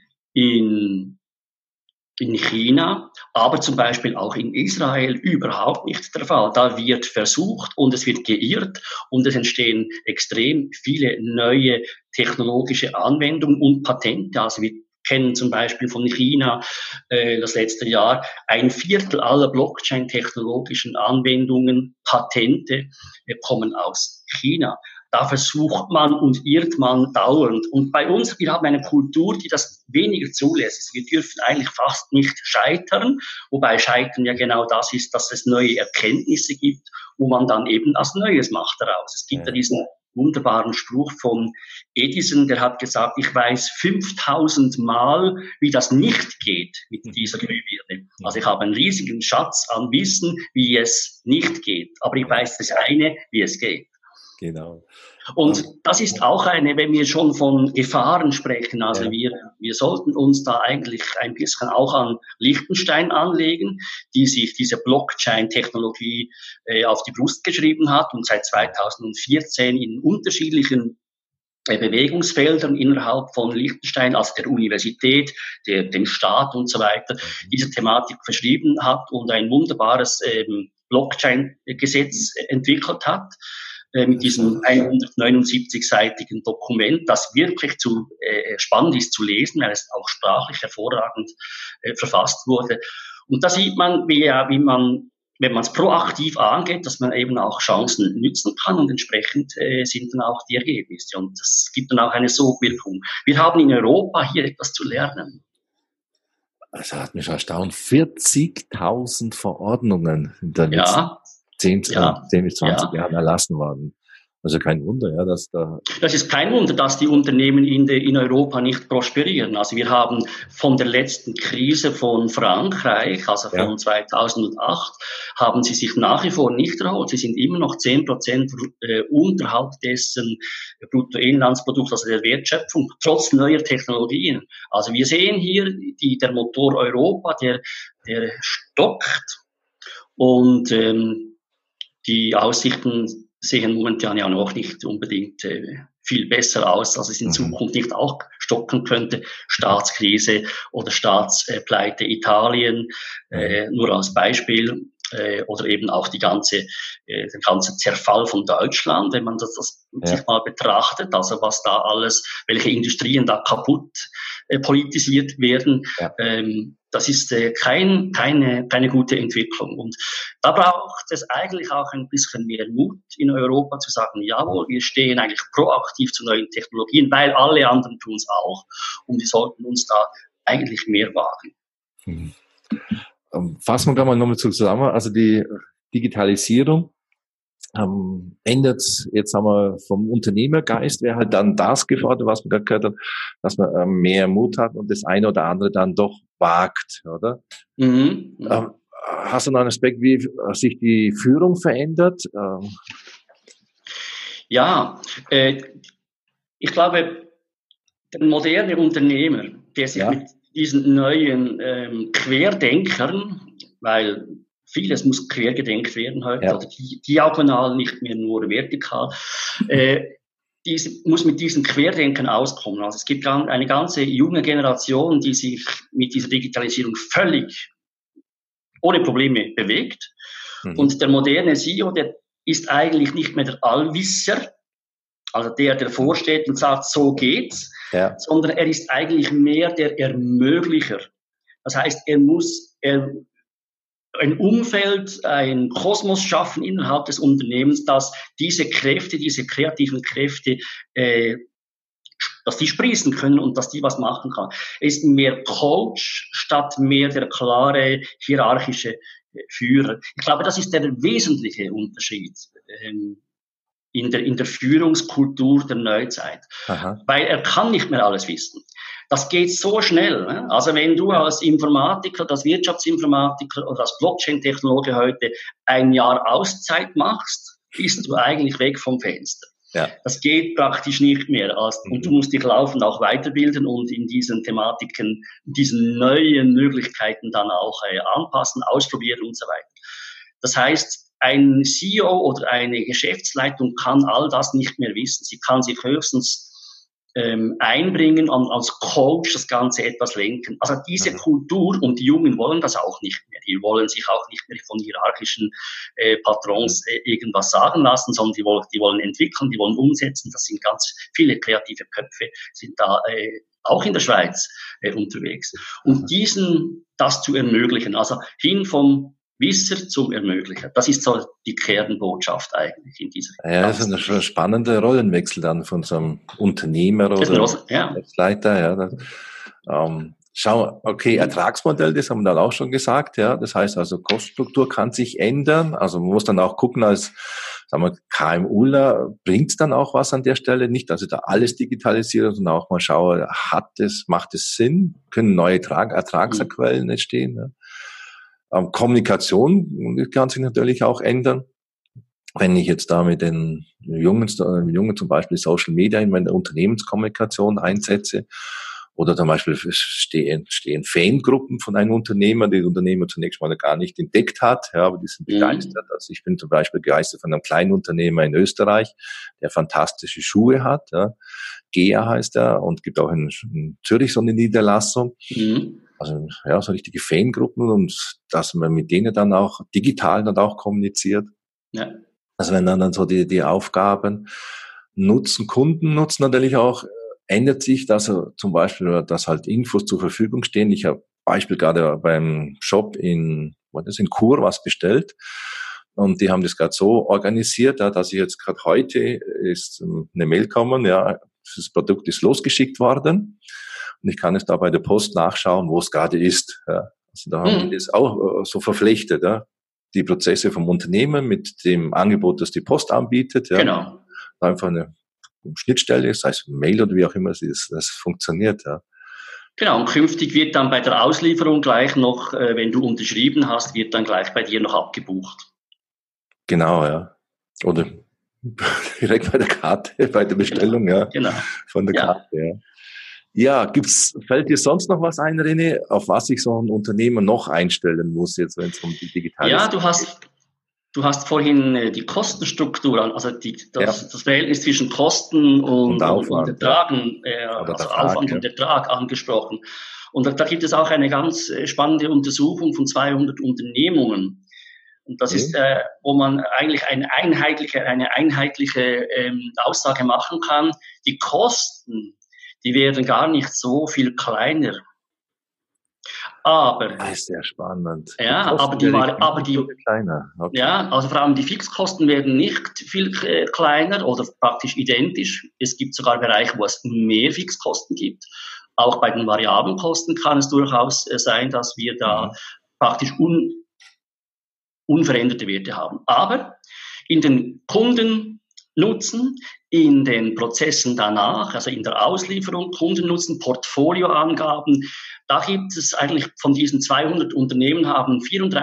in, in China, aber zum Beispiel auch in Israel überhaupt nicht der Fall. Da wird versucht und es wird geirrt und es entstehen extrem viele neue technologische Anwendungen und Patente. Also wir kennen zum Beispiel von China äh, das letzte Jahr ein Viertel aller Blockchain-technologischen Anwendungen, Patente äh, kommen aus China. Da versucht man und irrt man dauernd. Und bei uns, wir haben eine Kultur, die das weniger zulässt. Wir dürfen eigentlich fast nicht scheitern, wobei Scheitern ja genau das ist, dass es neue Erkenntnisse gibt, wo man dann eben was Neues macht daraus. Es gibt ja diesen wunderbaren Spruch von Edison, der hat gesagt, ich weiß fünftausend Mal, wie das nicht geht mit dieser Glühbirne. Also ich habe einen riesigen Schatz an Wissen, wie es nicht geht, aber ich weiß das eine, wie es geht. Genau. Und das ist auch eine, wenn wir schon von Gefahren sprechen, also ja. wir, wir sollten uns da eigentlich ein bisschen auch an Liechtenstein anlegen, die sich diese Blockchain-Technologie äh, auf die Brust geschrieben hat und seit zweitausendvierzehn in unterschiedlichen äh, Bewegungsfeldern innerhalb von Liechtenstein, also der Universität, der, dem Staat und so weiter, diese Thematik verschrieben hat und ein wunderbares ähm, Blockchain-Gesetz entwickelt hat, mit diesem hundertneunundsiebzig-seitigen Dokument, das wirklich zu äh, spannend ist zu lesen, weil es auch sprachlich hervorragend äh, verfasst wurde. Und da sieht man, wie, wie man, wenn man es proaktiv angeht, dass man eben auch Chancen nützen kann und entsprechend äh, sind dann auch die Ergebnisse. Und das gibt dann auch eine Sogwirkung. Wir haben in Europa hier etwas zu lernen. Das hat mich erstaunt. vierzigtausend Verordnungen in der letzten ja. zehn, ja. zehn bis zwanzig ja. Jahren erlassen worden. Also kein Wunder, ja, dass da... Das ist kein Wunder, dass die Unternehmen in, de, in Europa nicht prosperieren. Also wir haben von der letzten Krise von Frankreich, also von ja. zweitausendacht, haben sie sich nach wie vor nicht erholt. Sie sind immer noch zehn Prozent äh, unterhalb dessen Bruttoinlandsprodukt, also der Wertschöpfung, trotz neuer Technologien. Also wir sehen hier, die, der Motor Europa, der, der stockt und ähm, die Aussichten sehen momentan ja noch nicht unbedingt äh, viel besser aus, dass es in mhm. Zukunft nicht auch stocken könnte. Staatskrise oder Staatspleite Italien, äh, nur als Beispiel. Äh, oder eben auch die ganze, äh, der ganze Zerfall von Deutschland, wenn man das, das ja. sich mal betrachtet, also was da alles, welche Industrien da kaputt äh, politisiert werden, ja. ähm, das ist äh, kein, keine, keine gute Entwicklung. Und da braucht es eigentlich auch ein bisschen mehr Mut in Europa zu sagen, jawohl, wir stehen eigentlich proaktiv zu neuen Technologien, weil alle anderen tun es auch und wir sollten uns da eigentlich mehr wagen. Mhm. Fassen wir gleich mal nochmal zusammen. Also die Digitalisierung ähm, ändert, jetzt haben wir vom Unternehmergeist, wäre halt dann das gefordert, was wir gerade gehört haben, dass man ähm, mehr Mut hat und das eine oder andere dann doch wagt, oder? Mhm. Ähm, hast du noch einen Aspekt, wie sich die Führung verändert? Ähm. Ja, äh, ich glaube, der moderne Unternehmer, der sich ja. mit diesen neuen ähm, Querdenkern, weil vieles muss quer gedenkt werden heute, ja. oder die, diagonal, nicht mehr nur vertikal, äh, diese, muss mit diesen Querdenken auskommen. Also es gibt eine ganze junge Generation, die sich mit dieser Digitalisierung völlig ohne Probleme bewegt. Mhm. Und der moderne C E O, der ist eigentlich nicht mehr der Allwisser, also der, der vorsteht und sagt, so geht's, ja. sondern er ist eigentlich mehr der Ermöglicher. Das heißt, er muss er, ein Umfeld, ein Kosmos schaffen innerhalb des Unternehmens, dass diese Kräfte, diese kreativen Kräfte, äh, dass die sprießen können und dass die was machen kann. Er ist mehr Coach statt mehr der klare hierarchische Führer. Ich glaube, das ist der wesentliche Unterschied ähm, in der, in der Führungskultur der Neuzeit. Aha. Weil er kann nicht mehr alles wissen. Das geht so schnell. Ne? Also wenn du als Informatiker, als Wirtschaftsinformatiker oder als Blockchain-Technologe heute ein Jahr Auszeit machst, bist du eigentlich weg vom Fenster. Ja. Das geht praktisch nicht mehr. Als, mhm. Und du musst dich laufend auch weiterbilden und in diesen Thematiken, diesen neuen Möglichkeiten dann auch äh, anpassen, ausprobieren und so weiter. Das heißt, ein C E O oder eine Geschäftsleitung kann all das nicht mehr wissen. Sie kann sich höchstens ähm, einbringen und als Coach das Ganze etwas lenken. Also diese mhm. Kultur, und die Jungen wollen das auch nicht mehr. Die wollen sich auch nicht mehr von hierarchischen äh, Patrons äh, irgendwas sagen lassen, sondern die wollen, die wollen entwickeln, die wollen umsetzen. Das sind ganz viele kreative Köpfe, sind da äh, auch in der Schweiz äh, unterwegs. Und diesen das zu ermöglichen, also hin vom Wisser zum Ermöglicher. Das ist so die Kernbotschaft eigentlich in dieser. Ja, das ist ein spannender Rollenwechsel dann von so einem Unternehmer oder ja. Leiter. Ja, das, ähm, schau, okay, Ertragsmodell, das haben wir dann auch schon gesagt. Ja, das heißt also, Kostenstruktur kann sich ändern. Also man muss dann auch gucken als, sagen wir, KMUler, bringt es dann auch was an der Stelle? Nicht, dass ich da alles digitalisiere, sondern auch mal schaue, hat es, macht es Sinn? Können neue Ertrag, Ertragsquellen mhm. entstehen? Ja? Ähm, Kommunikation kann sich natürlich auch ändern. Wenn ich jetzt da mit den Jungen, äh, Jungen zum Beispiel Social Media in meiner Unternehmenskommunikation einsetze, oder zum Beispiel stehen, stehen Fangruppen von einem Unternehmer, die der Unternehmer zunächst mal gar nicht entdeckt hat, ja, aber die sind begeistert. Mhm. Also ich bin zum Beispiel begeistert von einem kleinen Unternehmer in Österreich, der fantastische Schuhe hat, ja. G E A heißt er, und gibt auch in, in Zürich so eine Niederlassung. Mhm. Also, ja, so richtige Fangruppen, und dass man mit denen dann auch digital dann auch kommuniziert. Ja. Also wenn dann, dann so die, die Aufgaben nutzen, Kunden nutzen natürlich auch, ändert sich, dass er zum Beispiel, dass halt Infos zur Verfügung stehen. Ich habe Beispiel gerade beim Shop in, was ist, in Chur was bestellt. Und die haben das gerade so organisiert, ja, dass ich jetzt gerade heute ist eine Mail gekommen, ja, das Produkt ist losgeschickt worden. Und ich kann es da bei der Post nachschauen, wo es gerade ist. Ja. Also da haben mhm. wir das auch so verflechtet, ja. Die Prozesse vom Unternehmen mit dem Angebot, das die Post anbietet. Ja. Genau. Einfach eine Schnittstelle, das heißt Mail oder wie auch immer es ist, das funktioniert. Ja. Genau, und künftig wird dann bei der Auslieferung gleich noch, äh, wenn du unterschrieben hast, wird dann gleich bei dir noch abgebucht. Genau, ja. Oder direkt bei der Karte, bei der Bestellung, genau. ja. Genau. Von der ja. Karte, ja. Ja, gibt's, fällt dir sonst noch was ein, René, auf was sich so ein Unternehmer noch einstellen muss, jetzt, wenn es um die Digitalisierung geht? Ja, du hast, du hast vorhin äh, die Kostenstruktur, also die, das, ja. das Verhältnis zwischen Kosten und, und, Aufwand, und Ertragen, ja. äh, also Ertrag, Aufwand ja. und Ertrag angesprochen. Und da, da gibt es auch eine ganz spannende Untersuchung von zweihundert Unternehmungen. Und das okay. ist, äh, wo man eigentlich eine einheitliche, eine einheitliche ähm, Aussage machen kann. Die Kosten, die werden gar nicht so viel kleiner. Aber, das ist sehr spannend. Ja, die aber die, aber die, kleiner. Okay. Ja, also vor allem die Fixkosten werden nicht viel äh, kleiner oder praktisch identisch. Es gibt sogar Bereiche, wo es mehr Fixkosten gibt. Auch bei den variablen Kosten kann es durchaus äh, sein, dass wir da mhm. praktisch un, unveränderte Werte haben. Aber in den Kundennutzen, in den Prozessen danach, also in der Auslieferung, Kundennutzen, Portfolioangaben, da gibt es eigentlich von diesen zweihundert Unternehmen haben vierunddreißig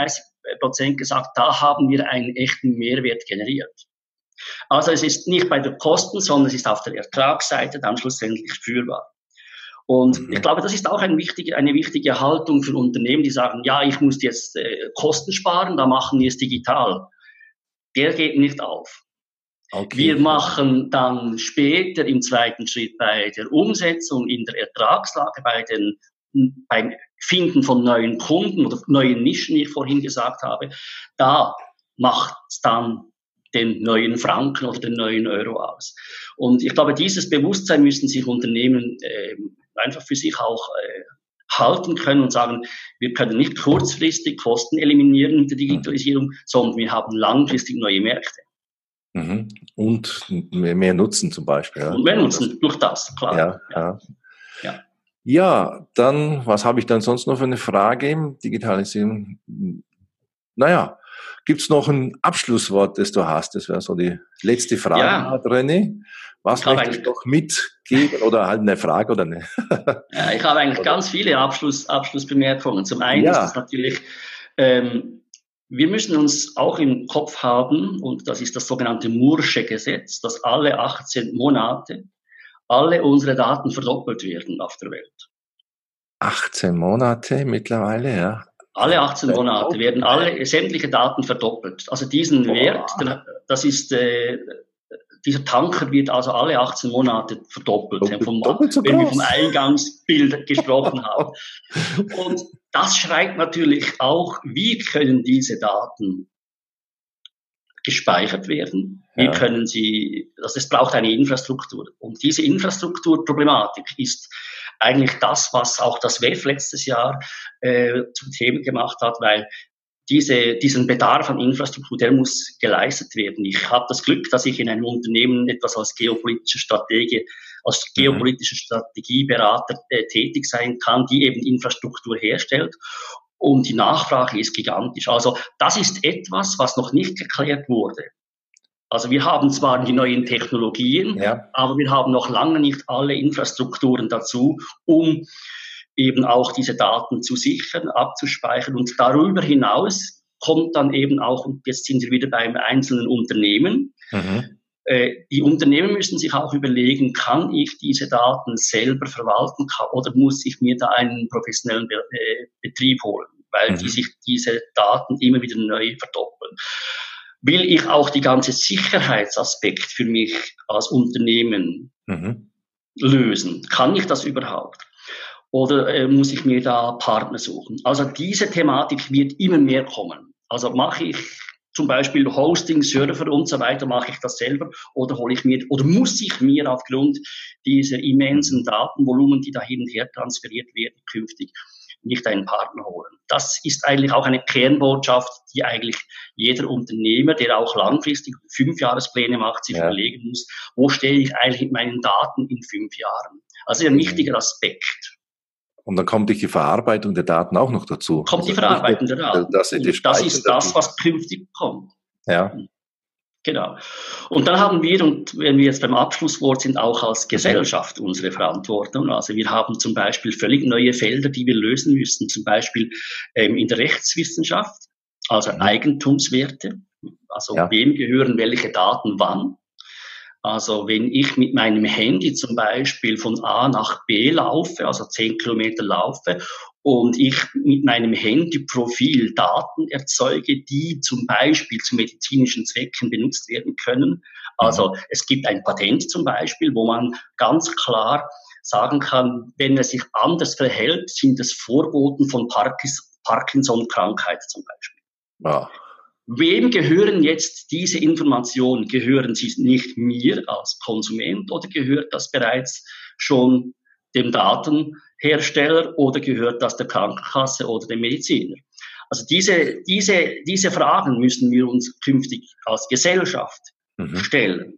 Prozent gesagt, da haben wir einen echten Mehrwert generiert. Also es ist nicht bei der Kosten, sondern es ist auf der Ertragsseite dann schlussendlich spürbar. Und mhm. ich glaube, das ist auch ein wichtige, eine wichtige Haltung für Unternehmen, die sagen, ja, ich muss jetzt äh, Kosten sparen, da machen wir es digital. Der geht nicht auf. Okay. Wir machen dann später im zweiten Schritt bei der Umsetzung in der Ertragslage, bei den, beim Finden von neuen Kunden oder neuen Nischen, wie ich vorhin gesagt habe, da macht es dann den neuen Franken oder den neuen Euro aus. Und ich glaube, dieses Bewusstsein müssen sich Unternehmen äh, einfach für sich auch äh, halten können und sagen, wir können nicht kurzfristig Kosten eliminieren mit der Digitalisierung, sondern wir haben langfristig neue Märkte. Mhm. Und mehr, mehr Nutzen zum Beispiel. Ja. Und mehr Nutzen durch das, klar. Ja, ja. Ja. Ja, dann, was habe ich dann sonst noch für eine Frage? Digitalisierung. Naja, gibt's noch ein Abschlusswort, das du hast? Das wäre so die letzte Frage, ja. René. Was möchtest du noch mitgeben oder halt eine Frage oder eine? Ja, ich habe eigentlich ganz viele Abschluss, Abschlussbemerkungen. Zum einen ja. ist es natürlich, ähm, wir müssen uns auch im Kopf haben, und das ist das sogenannte Moore'sche Gesetz, dass alle achtzehn Monate alle unsere Daten verdoppelt werden auf der Welt. achtzehn Monate mittlerweile, ja. Alle achtzehn Monate werden alle sämtliche Daten verdoppelt. Also diesen oh. Wert, das ist, äh, dieser Tanker wird also alle achtzehn Monate verdoppelt, doppelt, vom, doppelt so wenn wir vom Eingangsbild gesprochen haben. Und das schreibt natürlich auch, wie können diese Daten gespeichert werden, wie ja. können sie, also es braucht eine Infrastruktur. Und diese Infrastrukturproblematik ist eigentlich das, was auch das W E F letztes Jahr äh, zum Thema gemacht hat, weil diese, diesen Bedarf an Infrastruktur, der muss geleistet werden. Ich habe das Glück, dass ich in einem Unternehmen etwas als geopolitischer Stratege, als mhm. geopolitischer Strategieberater äh, tätig sein kann, die eben Infrastruktur herstellt. Und die Nachfrage ist gigantisch. Also das ist etwas, was noch nicht geklärt wurde. Also wir haben zwar die neuen Technologien, ja. aber wir haben noch lange nicht alle Infrastrukturen dazu, um eben auch diese Daten zu sichern, abzuspeichern. Und darüber hinaus kommt dann eben auch, und jetzt sind wir wieder beim einzelnen Unternehmen, mhm. äh, die Unternehmen müssen sich auch überlegen, kann ich diese Daten selber verwalten oder muss ich mir da einen professionellen Be- äh, Betrieb holen, weil mhm. die sich diese Daten immer wieder neu verdoppeln. Will ich auch die ganze Sicherheitsaspekt für mich als Unternehmen mhm. lösen? Kann ich das überhaupt? Oder äh, muss ich mir da Partner suchen? Also diese Thematik wird immer mehr kommen. Also mache ich zum Beispiel Hosting, Server und so weiter, mache ich das selber oder hole ich mir oder muss ich mir aufgrund dieser immensen Datenvolumen, die da hin und her transferiert werden, künftig nicht einen Partner holen. Das ist eigentlich auch eine Kernbotschaft, die eigentlich jeder Unternehmer, der auch langfristig Fünfjahrespläne macht, sich ja. überlegen muss, wo stehe ich eigentlich mit meinen Daten in fünf Jahren? Also ein wichtiger Aspekt. Und dann kommt die Verarbeitung der Daten auch noch dazu. Kommt also die Verarbeitung der Daten. Das, das, das ist das, was künftig kommt. Ja. Genau. Und dann haben wir, und wenn wir jetzt beim Abschlusswort sind, auch als Gesellschaft unsere Verantwortung. Also wir haben zum Beispiel völlig neue Felder, die wir lösen müssen, zum Beispiel ähm, in der Rechtswissenschaft, also mhm. Eigentumswerte, also ja. wem gehören welche Daten wann. Also wenn ich mit meinem Handy zum Beispiel von A nach B laufe, also zehn Kilometer laufe, und ich mit meinem Handyprofil Daten erzeuge, die zum Beispiel zu medizinischen Zwecken benutzt werden können. Also mhm. es gibt ein Patent zum Beispiel, wo man ganz klar sagen kann, wenn er sich anders verhält, sind es Vorboten von Parkis- Parkinson-Krankheit zum Beispiel. Ja. Wem gehören jetzt diese Informationen? Gehören sie nicht mir als Konsument oder gehört das bereits schon dem Datenhersteller oder gehört das der Krankenkasse oder dem Mediziner? Also diese, diese, diese Fragen müssen wir uns künftig als Gesellschaft mhm. stellen.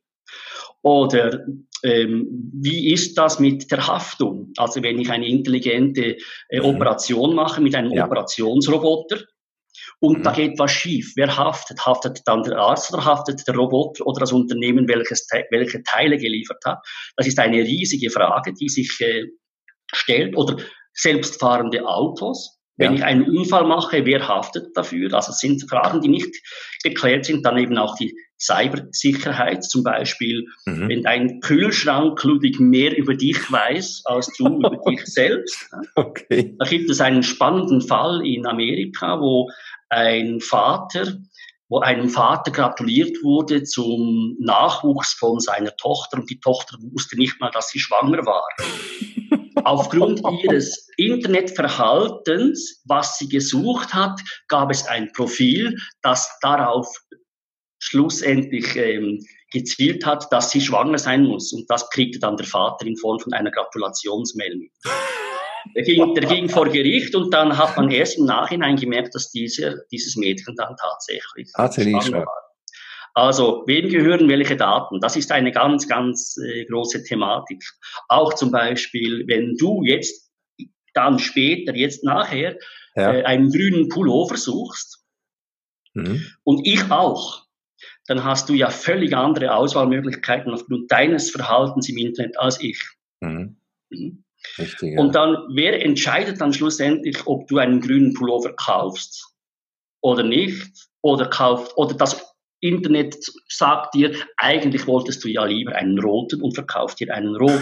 Oder ähm, wie ist das mit der Haftung? Also wenn ich eine intelligente äh, Operation mache mit einem ja. Operationsroboter, und mhm. da geht was schief. Wer haftet? Haftet dann der Arzt oder haftet der Roboter oder das Unternehmen, welches, welche Teile geliefert hat? Das ist eine riesige Frage, die sich äh, stellt. Oder selbstfahrende Autos. Wenn Ja. ich einen Unfall mache, wer haftet dafür? Also es sind Fragen, die nicht geklärt sind. Dann eben auch die Cybersicherheit, zum Beispiel, Mhm. wenn dein Kühlschrank, Ludwig, mehr über dich weiß, als du über dich selbst. Okay. Da gibt es einen spannenden Fall in Amerika, wo ein Vater, wo einem Vater gratuliert wurde zum Nachwuchs von seiner Tochter und die Tochter wusste nicht mal, dass sie schwanger war. Aufgrund ihres Internetverhaltens, was sie gesucht hat, gab es ein Profil, das darauf schlussendlich ähm, gezielt hat, dass sie schwanger sein muss. Und das kriegte dann der Vater in Form von einer Gratulationsmail mit. Der ging, der ging vor Gericht und dann hat man erst im Nachhinein gemerkt, dass diese, dieses Mädchen dann tatsächlich Tatsächlich schwanger schon. war. Also, wem gehören welche Daten? Das ist eine ganz, ganz äh, große Thematik. Auch zum Beispiel, wenn du jetzt, dann später, jetzt nachher, Ja. äh, einen grünen Pullover suchst Mhm. und ich auch, dann hast du ja völlig andere Auswahlmöglichkeiten aufgrund deines Verhaltens im Internet als ich. Mhm. Mhm. Richtig, ja. Und dann, wer entscheidet dann schlussendlich, ob du einen grünen Pullover kaufst oder nicht, oder kauft, oder das Internet sagt dir, eigentlich wolltest du ja lieber einen roten und verkauft dir einen roten.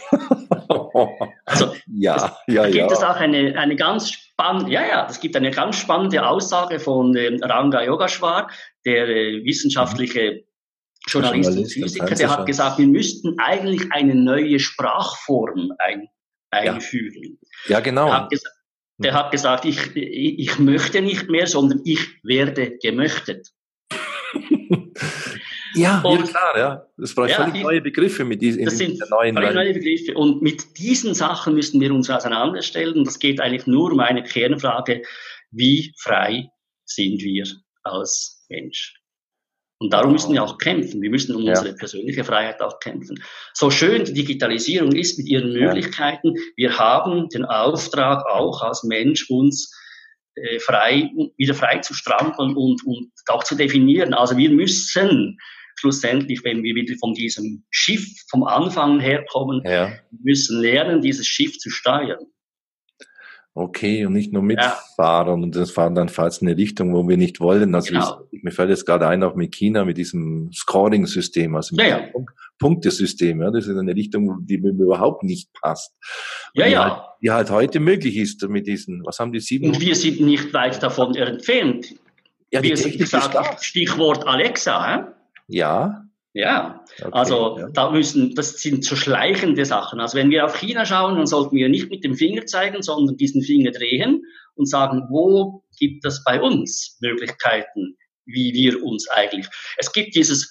Also, ja, es, ja, da gibt ja. es auch eine, eine ganz spannende, ja, ja, es gibt eine ganz spannende Aussage von ähm, Ranga Yogeshwar, der äh, wissenschaftliche Journalist, Journalist und und Physiker, der hat Fernsehschaffender. gesagt, wir müssten eigentlich eine neue Sprachform ein, einführen. Ja, genau. Der hat, gesa- der hat gesagt, ich, ich, ich möchte nicht mehr, sondern ich werde gemöchtet. Ja, ja, Und- klar, ja. Das braucht Ja, völlig ich- neue Begriffe mit diesen Das in sind der neuen völlig Welt. neue Begriffe. Und mit diesen Sachen müssen wir uns auseinanderstellen. Das geht eigentlich nur um eine Kernfrage, wie frei sind wir als Mensch? Und darum müssen wir auch kämpfen. Wir müssen um Ja. unsere persönliche Freiheit auch kämpfen. So schön die Digitalisierung ist mit ihren Möglichkeiten, wir haben den Auftrag auch als Mensch, uns äh, frei, wieder frei zu strampeln und, und auch zu definieren. Also wir müssen schlussendlich, wenn wir wieder von diesem Schiff vom Anfang herkommen, Ja. müssen lernen, dieses Schiff zu steuern. Okay, und nicht nur mitfahren und das fahren dann fast in eine Richtung, wo wir nicht wollen. Also Genau. ich, mir fällt jetzt gerade ein, auch mit China, mit diesem Scoring-System, also mit Ja, ja. diesem Punkt- Punktesystem. Ja, das ist eine Richtung, die mir überhaupt nicht passt. Ja, die ja. Halt, die halt heute möglich ist mit diesen, was haben die, sieben? Und wir sind nicht weit davon entfernt. Ja, die Wir sind, Technik ich sag, ist da. Stichwort Alexa, hä? Ja. Ja, Okay, also ja. da müssen, das sind so schleichende Sachen. Also wenn wir auf China schauen, dann sollten wir nicht mit dem Finger zeigen, sondern diesen Finger drehen und sagen, wo gibt es bei uns Möglichkeiten, wie wir uns eigentlich. Es gibt dieses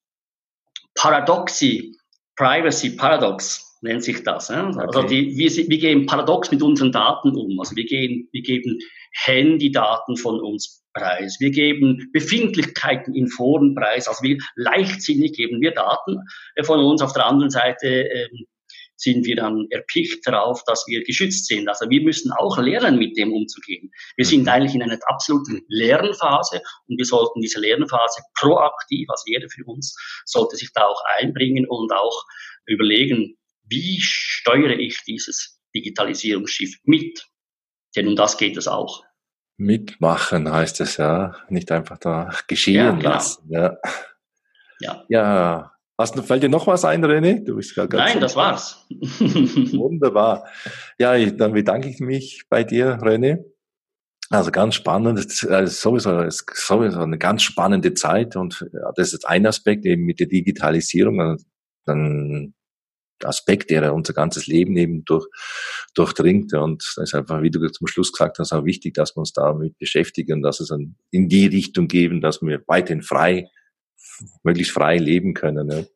Paradoxy, Privacy Paradox nennt sich das. Ja? Okay. Also die, wir, wir gehen paradox mit unseren Daten um. Also wir gehen, wir geben Handydaten von uns preis. Wir geben Befindlichkeiten in Foren preis. Also wir leichtsinnig geben wir Daten von uns. Auf der anderen Seite ähm, sind wir dann erpicht darauf, dass wir geschützt sind. Also wir müssen auch lernen, mit dem umzugehen. Wir sind eigentlich in einer absoluten Lernphase und wir sollten diese Lernphase proaktiv, also jeder für uns, sollte sich da auch einbringen und auch überlegen, wie steuere ich dieses Digitalisierungsschiff mit? Denn um das geht es auch. Mitmachen heißt es ja, nicht einfach da geschehen Ja, genau. lassen. Ja. Ja. Ja. Hast du, fällt dir noch was ein, René? Du bist gerade ganz Nein, das war's. Wunderbar. Ja, ich, dann bedanke ich mich bei dir, René. Also ganz spannend, also sowieso, ist sowieso eine ganz spannende Zeit und ja, das ist jetzt ein Aspekt eben mit der Digitalisierung, also dann Aspekt, der unser ganzes Leben eben durch, durchdringt. Und das ist einfach, wie du zum Schluss gesagt hast, auch wichtig, dass wir uns damit beschäftigen, dass es dann in die Richtung geben, dass wir weiterhin frei, möglichst frei leben können. Ja,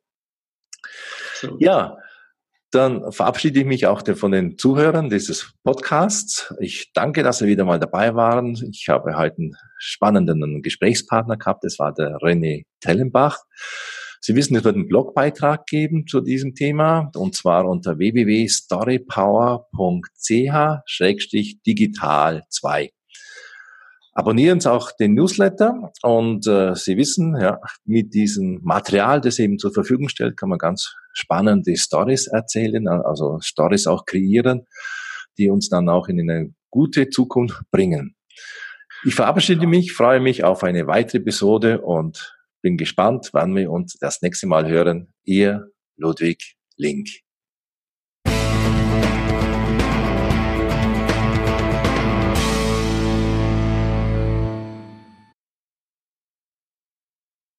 So. ja, dann verabschiede ich mich auch von den Zuhörern dieses Podcasts. Ich danke, dass Sie wieder mal dabei waren. Ich habe heute einen spannenden Gesprächspartner gehabt. Das war der René Tellenbach. Sie wissen, es wird einen Blogbeitrag geben zu diesem Thema, und zwar unter w w w punkt storypower punkt c h schrägstrich digital zwei. Abonnieren Sie auch den Newsletter und äh, Sie wissen, ja, mit diesem Material, das eben zur Verfügung stellt, kann man ganz spannende Stories erzählen, also Stories auch kreieren, die uns dann auch in eine gute Zukunft bringen. Ich verabschiede mich, freue mich auf eine weitere Episode und bin gespannt, wann wir uns das nächste Mal hören. Ihr Ludwig Link.